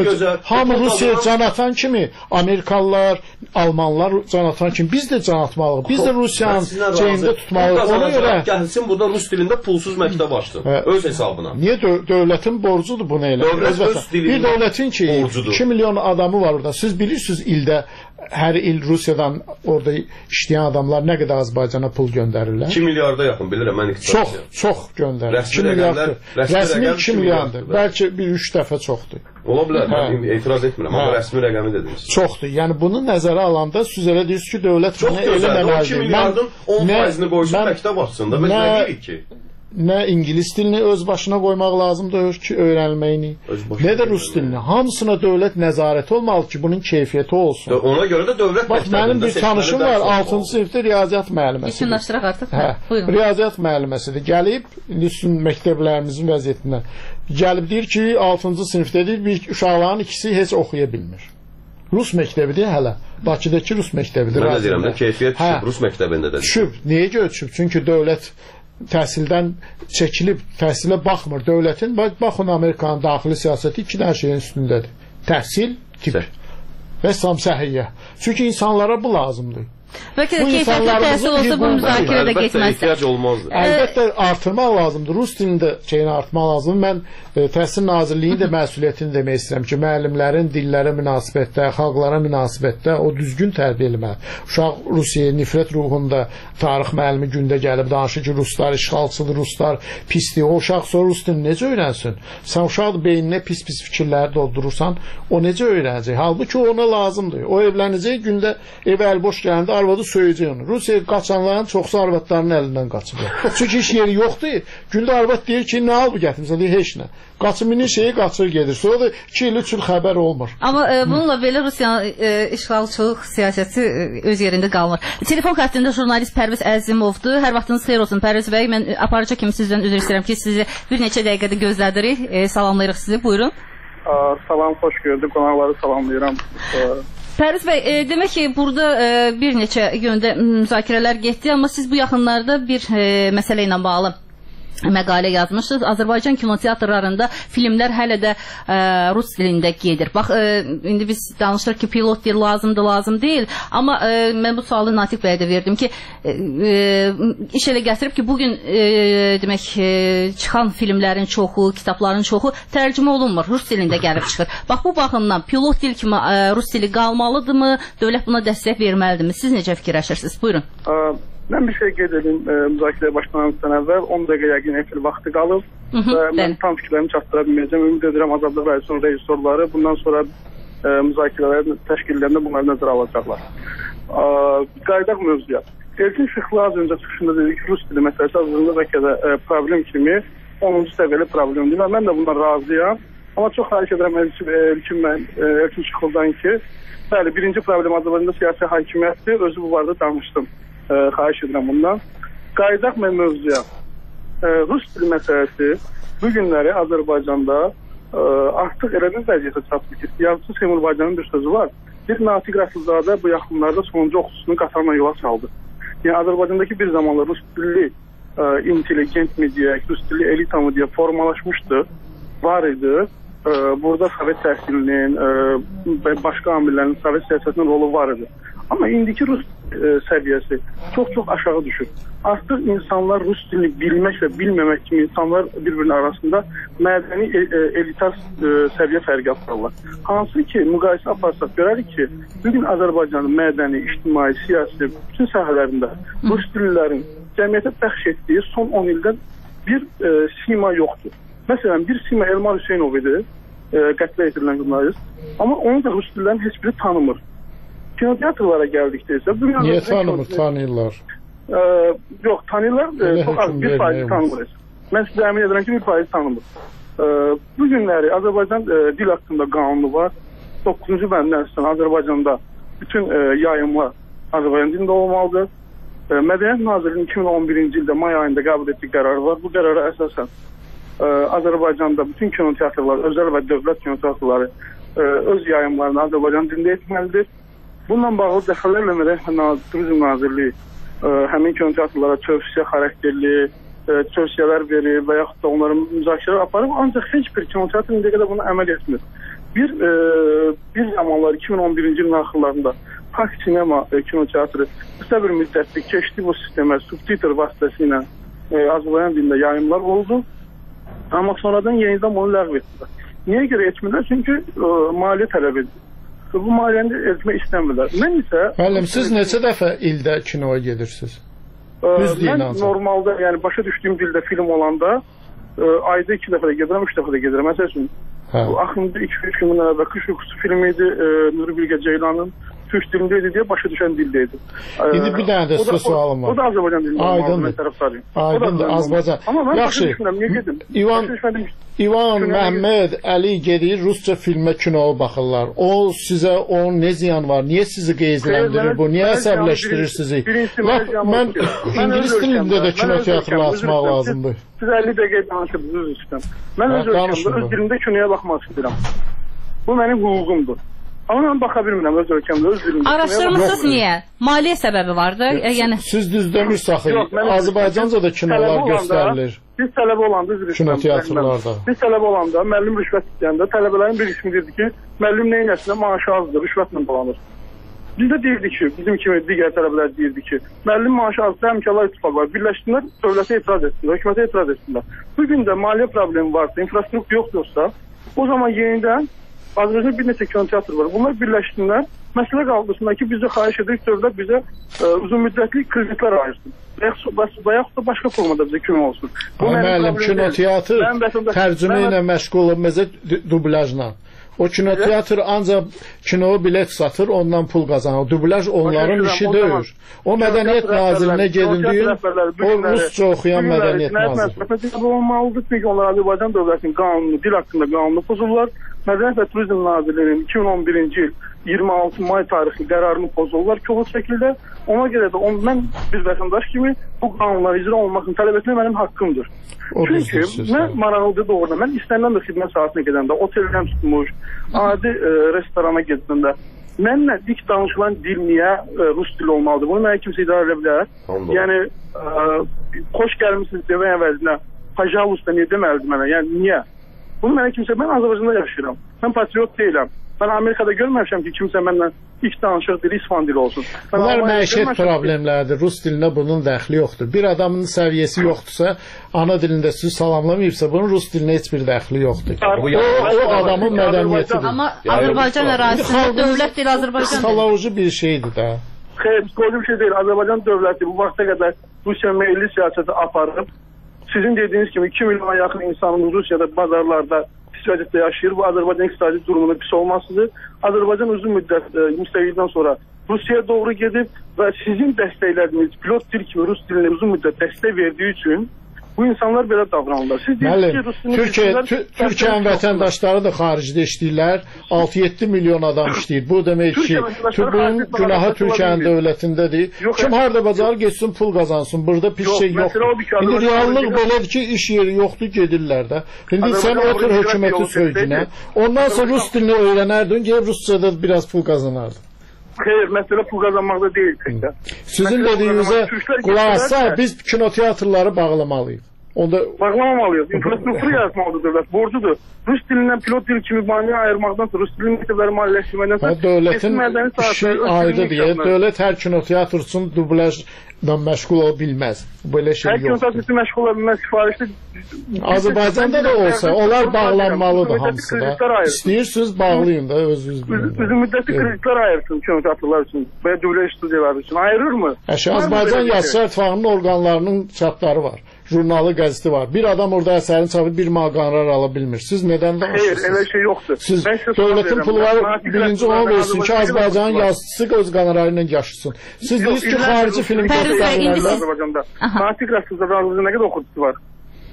hamı Rusiyaya can atan kimi, Amerikalılar, Almanlar can atan kimi biz də can atmalıyıq. Biz də Rusiyanın ceyində tutmalıyıq. Ona görə gəlsin burada rus dilində pulsuz məktəb açsın. Öz hesabına. Niyə dövlətin borcudur bunu elə? Bir dövlətin ki, 2 milyon adamı var orada. Siz bilirsiniz ildə hər il Rusiyadan orada işləyən adamlar nə qədər Azərbaycana pul göndərirlər? 2 milyarda yaxın bilirəm mən iqtisadiyyat. Çox göndərir. 2 milyardır. Rəsmi 2 milyardır. Bəlkə bir 3 dəfə çoxdur. Ola bilər, mən etiraz etmirəm, amma rəsmi rəqəmi dediniz. Çoxdur. Yəni bunu nəzərə alanda siz elə deyirsiniz ki, dövlət bunu eləməməlidir. 2 milyardın 10%-ni qoysun məktəb açsın da. Biz nə deyirik ki? Nə ingilis dilini öz başına qoymaq lazımdır ki, öyrənilməyini, nə də rus dilini. Hamısına dövlət nəzarəti olmalı ki, bunun keyfiyyəti olsun. Ona görə də dövlət məktəbində seçməli. Mənim bir tanışım var, 6-cı sinifdə riyaziyyat müəlliməsidir. Yekunlaşdıraq artıq. Buyurun. Riyaziyyat müəlliməsidir. Gəlib, üstün məktəblərimizin vəziyyətindən. Gəlib deyir ki, 6-cı sinifdədir, bir uşaqların ikisi heç oxuya bilmir. Rus məktəbidir hələ. Bakıdakı rus məktəbidir. Mən də deyirəm də, keyfiyyət düşüb, rus məktəbində də düşüb. Niyə görə düşüb? Çünki dövlət təhsildən çəkilib, təhsilə baxmır. Dövlətin, baxın Amerikanın daxili siyasəti 2 dənə şeyin üstündədir. Təhsil, tip və səhiyyə. Çünki insanlara bu lazımdır. Bəlkə də keyfiyyətli təhsil olsa bu müzakirədə getməzsə. Əlbəttə artırmaq lazımdır. Rus dilində şeyini artırmaq lazımdır. Mən Təhsil Nazirliyinin də məsuliyyətini demək istəyirəm ki, müəllimlərin dillərə münasibətdə, xalqlara münasibətdə o düzgün tərbiyə etməli. Uşaq Rusiyaya nifrət ruhunda tarix müəllimi gündə gəlib danışır ki, ruslar işğalçıdır, ruslar pisdir. O uşaq sonra rus dilini necə öyrənsin? Sən uşaq beyninə pis-pis fikirləri doldurursan, o necə öyrənəcək? Halbuki ona lazımdır. O evlənəcək, gündə ev əl-boş gələndə arvadı söyləyəcək onu. Rusiyaya qaçanların çoxsu arvadlarının əlindən qaçırlar. Çünki iş yeri yoxdur. Gündə arvad deyir ki, nə al bu gətirmişsən? Deyir, heç nə. Qaçımının şeyi qaçır gedir. Sonra da 2 il 3 il xəbər olmur. Amma bununla belə Rusiyanın işğalçılıq siyasəti öz yerində qalmır. Telefon xəttində jurnalist Pərviz Əzimovdur. Hər vaxtınız xeyir olsun Pərviz bəy. Mən aparıcı kimi sizdən üzr istəyirəm ki, sizi bir neçə dəqiqədə gözlədirik. Salamlayırıq sizi. Buyurun. Salam, xoş gördük. Qonaqları salamlayıram. Pərviz bəy, demək ki, burada bir neçə yöndə müzakirələr getdi, amma siz bu yaxınlarda bir məsələ ilə bağlı məqalə yazmışsınız. Azərbaycan kinoteatrlarında filmlər hələ də rus dilində gedir. Bax, indi biz danışırıq ki, pilot dil lazımdır, lazım deyil. Amma mən bu sualı Natiq bəyə də verdim ki, iş elə gətirib ki, bugün demək, çıxan filmlərin çoxu, kitabların çoxu tərcümə olunmur, rus dilində gəlib çıxır. Bax, bu baxımdan pilot dil kimi rus dili qalmalıdırmı? Dövlət buna dəstək verməlidirmi? Siz necə fikirləşirsiniz? Buyurun. Mən bir şey qeyd edim müzakirəyə başlanandan əvvəl 10 dəqiqə yəqin efir vaxtı qalıb və mən tam fikirlərimi çatdıra bilməyəcəm. Ümid edirəm Azadlıq Radiosunun rejissorları bundan sonra müzakirələrin təşkillərində bunları nəzərə alacaqlar. Qaydaq mövzuya. Elçin Şıxlı az öncə çıxışında dedi ki, rus dili məsələsi Azərbaycanda bəlkə də problem kimi 10-cu səviyyəli problemdir. Mən də bundan razıyam. Amma çox xahiş edirəm Elçin Şıxlıdan ki, bəli, birinci problem Azərbaycanda siyasi hakimiyyətdir. Özü bu barədə danışdım. xahiş edirəm bundan. Qayıdaq mən mövzuya. Rus dili məsələsi bu günləri Azərbaycanda artıq elə bir vəziyyətə çatdı ki, yazıcı Seymur Baycanın bir sözü var. Bir Natiq Rəsulzadə bu yaxınlarda sonuncu oxucusunu qatarla yola saldı. Yəni Azərbaycandakı bir zamanlar rus dilli intelligent mi deyək, rus dilli elita mı deyə formalaşmışdı, var idi. Burada Sovet təhsilinin, başqa amillərin, Sovet siyasətinin rolu var idi. Amma indiki rus səviyyəsi çox-çox aşağı düşür. Artıq insanlar rus dilini bilmək və bilməmək kimi insanlar bir-birinin arasında mədəni elitar səviyyə fərqi aparırlar. Hansı ki, müqayisə aparsaq görərik ki, bugün Azərbaycanın mədəni, ictimai, siyasi, bütün sahələrində rus dillilərin cəmiyyətə bəxş etdiyi son 10 ildən bir sima yoxdur. Məsələn, bir sima Elmar Hüseynov idi, qətlə yetirilən jurnalist, amma onu da rus dillilərin heç biri tanımır. Kinoteatrlara gəldikdə isə... Niyə tanımır, tanıyırlar? Yox, tanıyırlar, çox az, 1% tanımır. Mən sizə əmin edirəm ki, 1% tanımır. Bu günləri Azərbaycan dil haqqında qanunu var. 9-cu bəndən əsasən Azərbaycanda bütün yayımlar Azərbaycan dilində olmalıdır. Mədəniyyət Nazirliyinin 2011-ci ildə may ayında qəbul etdiyi qərar var. Bu qərara əsasən Azərbaycanda bütün kinoteatrlar, özəl və dövlət kinoteatrları öz yayımlarını Azərbaycan dilində etməlidir. Bununla bağlı dəfələrlə Mədəniyyət Turizm Nazirliyi həmin kinoteatrlara tövsiyə xarakterli tövsiyələr verir və yaxud da onların müzakirələr aparır. Ancaq heç bir kinoteatr indiyə qədər bunu əməl etmir. Bir zamanlar 2011-ci ilin axırlarında Park Sinema kinoteatrı qısa bir müddətli keçdi bu sistemə, subtitr vasitəsilə Azərbaycan dilində yayımlar oldu. Amma sonradan yenidən bunu ləğv etdilər. Niyə görə etmirlər? Çünki maliyyə tələb edir. Bu maliyyəni etmək istəmirlər. Mən isə... Müəllim, siz neçə dəfə ildə kinoya gedirsiniz? Mən normalda, yəni başa düşdüyüm dildə film olanda ayda 2 dəfə də gedirəm, 3 dəfə də gedirəm. Məsəl üçün, axında 2-3 gün əvvəl Qış Yuxusu filmi idi, Nuri Bilge Ceylanın Türk dilində idi deyə başa düşən dildə idi. İndi bir dənə də sizə sualım var. O da Azərbaycan dilində olmalı, mən tərəfdarıyım. Aydındır, Azərbaycan. Amma mən başa düşmürəm, niyə gedim? İvan, Məhməd, Əli gedir, rusca filmə, kinoya baxırlar. O sizə onun ne ziyan var? Niyə sizi qeyzləndirir bu? Niyə əsəbləşdirir sizi? Mən İngilis dilində də kinoteatrını açmaq lazımdır. Siz 50 dəqiqə danışırsınız, üzr istəyirəm. Mən öz ölkəmdə, öz dilimdə kinoya baxmaq istəyirəm. Bu mənim hüququmdur. Amma mən baxa bilmirəm öz ölkəmdə, öz dilimdə. Araşdırmısınız niyə? Maliyyə səbəbi vardır. Siz düz demirsiniz, Azərbaycanca da kinolar göstərilir. Biz tələbə olanda, kinoteatrlarda. Biz tələbə olanda, müəllim rüşvət istəyəndə, tələbələrin bir qismi deyirdi ki, müəllim neyin əslində maaşı azdır, rüşvətlə dolanır. Biz də deyirdik ki, bizim kimi digər tələbələr deyirdi ki, müəllim maaşı azdır, həmkarlar ittifaq var, birləşdilər, dövlətə etiraz etsinlər, hökumətə etiraz etsinlər. Bugün də maliyyə problemi varsa, infrastruktur yoxdursa, o zaman yenidən Azərbaycanda bir neçə kinoteatr var. Bunlar birləşsinlər. Məsələ qaldırsınlar ki, bizə xahiş edirik, dövlət bizə uzun müddətli kreditlər ayırsın. Və yaxud da başqa formada bizə kömək olsun. Müəllim, kinoteatr tərcümə ilə məşğul olmazsa dublajla. O kinoteatr ancaq kino bilet satır, ondan pul qazanır. Dublaj onların işi deyil. O Mədəniyyət Nazirinə gedin deyin, o rusca oxuyan Mədəniyyət Naziri. Bu olmalıdır, çünki onlar Azərbaycan dövlətinin qanunu, dil haqqında qanunu pozurlar. Mədəniyyət və Turizm Nazirliyinin 2011-ci il 26 may tarixli qərarını pozurlar kobud şəkildə. Ona görə də mən bir vətəndaş kimi bu qanunlar icra olmasını tələb etmək mənim haqqımdır. Çünki mən maraqlıdır doğrudan. Mən istənilən bir xidmət saatına gedəndə, oteldən tutmuş, adi restorana gedəndə mənlə dik danışılan dil niyə rus dili olmalıdır? Bunu mənə kimsə idarə edə bilər. Yəni, xoş gəlmişsiniz demək əvəzinə, pajalusta niyə deməlidir mənə? Yəni, niyə? Bunu mənə kimsə, mən Azərbaycanda yaşayıram. Mən patriot deyiləm. Mən Amerikada görməmişəm ki, kimsə mənlə ilk danışıq dili İspan dili olsun. Bunlar məişət problemləridir. Rus dilinə bunun dəxli yoxdur. Bir adamın səviyyəsi yoxdursa, ana dilində sizi salamlamayıbsa, bunun rus dilinə heç bir dəxli yoxdur. O adamın mədəniyyətidir. Amma Azərbaycan ərazisində dövlət dili Azərbaycan dili. Psixoloji bir şeydir də. Xeyr, psixoloji bir şey deyil. Azərbaycan dövləti bu vaxta qədər Rusiya milli siyasəti aparıb. Sizin dediyiniz kimi 2 milyona yaxın insanın Rusiyada bazarlarda pis vəziyyətdə yaşayır. Bu Azərbaycan iqtisadi durumunda pis olmasıdır. Azərbaycan uzun müddət müstəqillikdən sonra Rusiyaya doğru gedib və sizin dəstəklədiyiniz pilot dil kimi Rus dilinə uzun müddət dəstək verdiyi üçün Bu insanlar belə davranırlar. Siz deyirsiniz ki, Türkiyənin vətəndaşları da xaricdə işləyirlər. 6-7 milyon adam işləyir. Bu demək ki, bunun günahı Türkiyənin dövlətindədir. Kim harda bacarır getsin pul qazansın. Burada bir şey yoxdur. İndi reallıq belədir ki, iş yeri yoxdur, gedirlər də. İndi sən otur hökuməti söydünə. Ondan sonra rus dilini öyrənərdin, gəlib ruscada biraz pul qazanardın. Xeyr, məsələ pul qazanmaqda deyil. Sizin dediyinizə qulaq assa, biz kinoteatrları bağlamalıyıq. Bağlamamalıyıq. İnfrastruktur yaratmalıdır dövlət. Borcudur. Rus dilindən pilot dil kimi maneə ayırmaqdansa, Rus dilinin məktəbləri maliyyələşdirməkdənsə, dövlətin işi ayrıdır deyə, dövlət hər kinoteatr üçün dublajla məşğul ola bilməz. Belə şey yoxdur. Hər kinoteatr üçün məşğul ola bilməz, sifarişli. Azərbaycanda da olsa, onlar bağlanmalıdır hamısı da. İstəyirsiniz, bağlayın da, özünüz bilin. Uzun müddətli kreditlər ayırsın kinoteatrlar üçün və dublaj studiyaları üçün. Ayırırmı? Azərbaycan Yazıçılar İttifaqının orqanlarının çapları var. Jurnalı, qəzeti var. Bir adam orada əsərini çapıb bir mağazalar ala bilmir. Siz nədən danışırsınız? Xeyr, elə şey yoxdur. Siz dövlətin pulları birinci ona versin ki, Azərbaycanın yazıçısı öz qanarları ilə yaşasın. Siz deyirsiniz ki, xarici film göstərirlər. Azərbaycanda Natiq Rəsulzadənin nə qədər oxucusu var?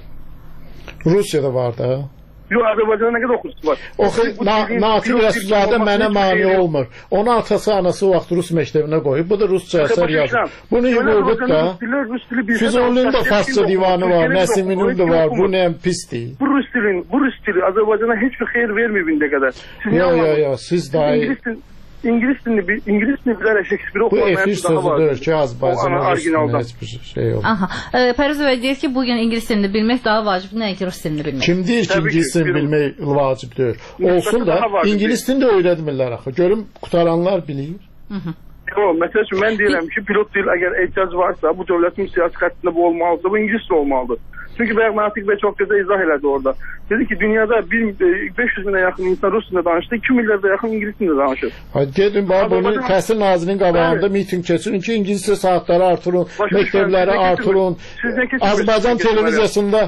Rusiyada var da. Yox, Azərbaycanda nə qədər oxucusu var? Natiq Rəsulzadə mənə mane olmur. Onun atası, anası o vaxt Rus məktəbinə qoyub. Bu da Rusca əsər yazır. Bunu yığılıb da. Füzulinin də Farsça divanı var, Nəsiminin də var. Bu nəyəm pisdir. Bu Rus dili Azərbaycana heç bir xeyir verməyib indiyə qədər. Yox, siz daha İngilis dilini bilərək Shakespeare oxumaq. Bu efir sözüdür ki, Azərbaycanın orijinaldan heç bir şey yox. Pərviz bəy deyir ki, bugün ingilis dilini bilmək daha vacibdir, nəinki rus dilini bilmək. Kim deyir ki, ingilis dilini bilmək vacibdir? Olsun da, ingilis dilini də öyrətmirlər axı. Görüm, qutaranlar bilir. Yox, məsəl üçün, mən deyirəm ki, pilot dil əgər ehtiyac varsa, bu dövlətin siyasi xəttində bu olmalıdır, bu ingilis dili olmalıdır. Çünki bayaq Natiq bəy çox gözəl izah elədi orada. Dedi ki, dünyada 500 minə yaxın insan rus dilində danışdı, 2 milyarda yaxın ingilis dilində danışır. Gedin, bunu Təhsil Nazirinin qabağında miting keçirin ki, ingiliscə saatları artırın, məktəbləri artırın. Azərbaycan televiziyasında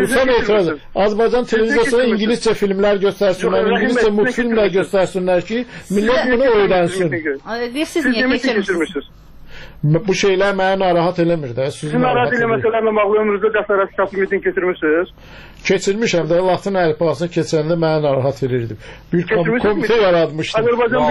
Azərbaycan televiziyasında ingiliscə filmlər göstərsinlər, ingiliscə multfilmlər göstərsinlər ki, millət bunu öyrənsin. Siz niyə keçirmişsiniz? Bu şeylər mənə narahat eləmir də. Sizin narahat eləməsələrlə bağlı ömrünüzdə dəfələrlə kitablı miting keçirmişsiniz? Keçirmişəm də, Latin əlifbasına keçəndə mənə narahat verirdim. Bir komitə yaratmışdım.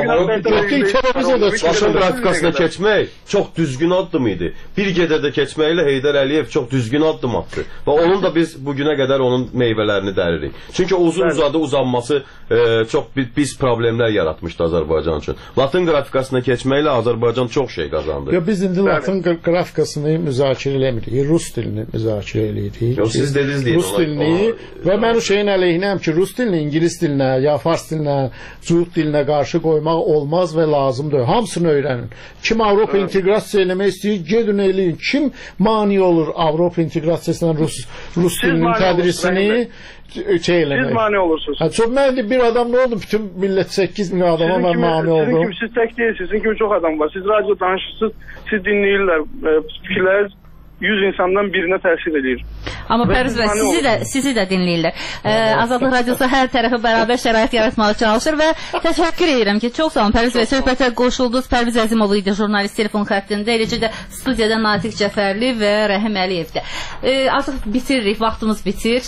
Televiziyada çıxışın qrafikasına keçmək çox düzgün addım idi. Bir gecədə keçməklə Heydər Əliyev çox düzgün addım atdı. Və onun da biz bugünə qədər onun meyvələrini dəririk. Çünki uzun-uzadı uzanması çox biz problemlər yaratmışdı Azərbaycan üçün. Latin qrafikasına keçməklə Azərbaycan çox şey qazandı. Biz indi Latin qrafikasını müzakirə eləmirik. Rus dilini müzakirə eləyirik. Siz dediniz deyin. Rus dilini və mən o şeyin əleyhinəyəm ki, Rus dilini İngilis dilinə, ya Fars dilinə, Cuhud dilinə qarşı qoymaq olmaz və lazımdır. Hamısını öyrənin. Kim Avropa inteqrasiya eləmək istəyir, gedin eləyin. Kim mani olur Avropa inteqrasiyasına Rus dilinin tədrisini Siz mani olursunuz. Mən bir adam nə oldu? Bütün millət 8 min adama mən mani oldum. Siz tək deyilsiniz. Sizin kimi çox adam var. Siz radyo danışırsınız, siz dinləyirlər. Fikirlər 100 insandan birinə təsir edir. Amma Pərviz bəy, sizi də dinləyirlər. Azadlıq Radiosu hər tərəfə bərabər şərait yaratmağa çalışır və təşəkkür edirəm ki, çox sağ olun Pərviz bəy, söhbətə qoşuldunuz. Pərviz Əzimov idi jurnalist telefon xəttində, eləcə də studiyada Natiq Cəfərli və Rəhim Əliyev də. Artıq bitiririk, vaxtımız bitir.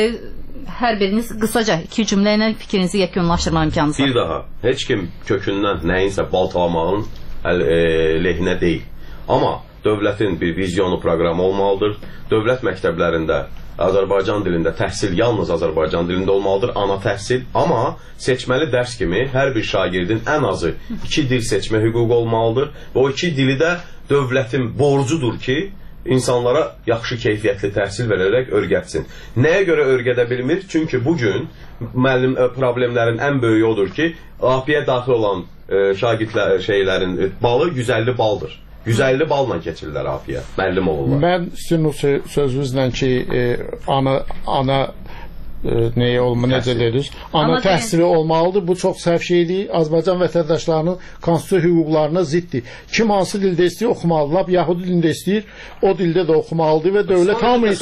Hər biriniz qısaca 2 cümlə ilə fikrinizi yekunlaşdırma imkanınız var. Bir daha, heç kim kökündən nəyinsə baltalamağın lehinə deyil. Amma dövlətin bir vizyonu proqramı olmalıdır. Dövlət məktəblərində Azərbaycan dilində təhsil yalnız Azərbaycan dilində olmalıdır, ana təhsil. Amma seçməli dərs kimi hər bir şagirdin ən azı 2 dil seçmə hüququ olmalıdır. Və o 2 dili də dövlətin borcudur ki, insanlara yaxşı keyfiyyətli təhsil verərək öyrətsin. Nəyə görə öyrədə bilmir? Çünki bugün müəllim problemlərin ən böyüyü odur ki, APyə daxil olan şagirdlərin balı 150 baldır. 150 balla keçirlər APyə, müəllim olurlar. Mən sizin o sözünüzlə ki, ana necə dediniz? Ana təhsili olmalıdır. Bu çox səhv şeydir. Azərbaycan vətəndaşlarının konstitusiya hüquqlarına ziddir. Kim hansı dildə istəyir oxumalıdır. Yahudi dilində istəyir, o dildə də oxumalıdır və dövlət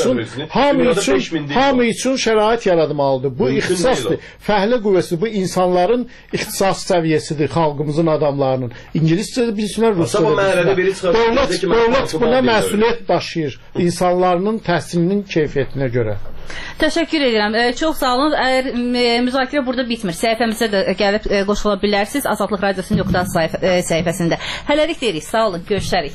hamı üçün şərait yaratmalıdır. Bu ixtisasdır. Fəhlə qüvvəsi bu insanların ixtisas səviyyəsidir, xalqımızın adamlarının. İngiliscə bilsinlər, rusca da bilsinlər. Dövlət buna məsuliyyət daşıyır insanların təhsilinin keyfiyyətinə görə. Təşəkkür edirəm. Çox sağ olun. Əgər müzakirə burada bitmir, səhifəmizə də gəlib qoşula bilərsiniz. Azadlıq Radiosu səhifəsində. Hələlik deyirik. Sağ olun. Görüşərik.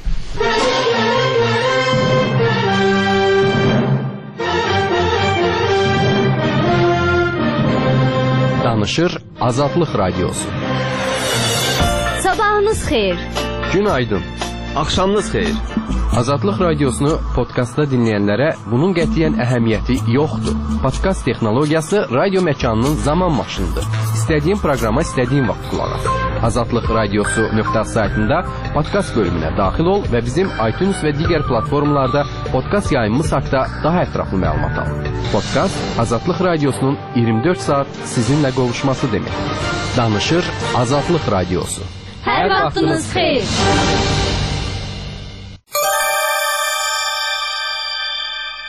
Danışır Azadlıq Radiosu. Sabahınız xeyir. Günaydın. Axşamınız xeyir. Azadlıq Radiosunu podkastda dinləyənlərə bunun qətiyyən əhəmiyyəti yoxdur. Podkast texnologiyası radio məkanının zaman maşınıdır. İstədiyin proqrama istədiyin vaxt qulaq as. Azadlıq Radiosu.saytında podkast bölümünə daxil ol və bizim iTunes və digər platformalarda podkast yayımımız haqqında daha ətraflı məlumat al. Podkast Azadlıq Radiosunun 24 saat sizinlə qovuşması deməkdir. Danışır Azadlıq Radiosu. Hər vaxtınız xeyir.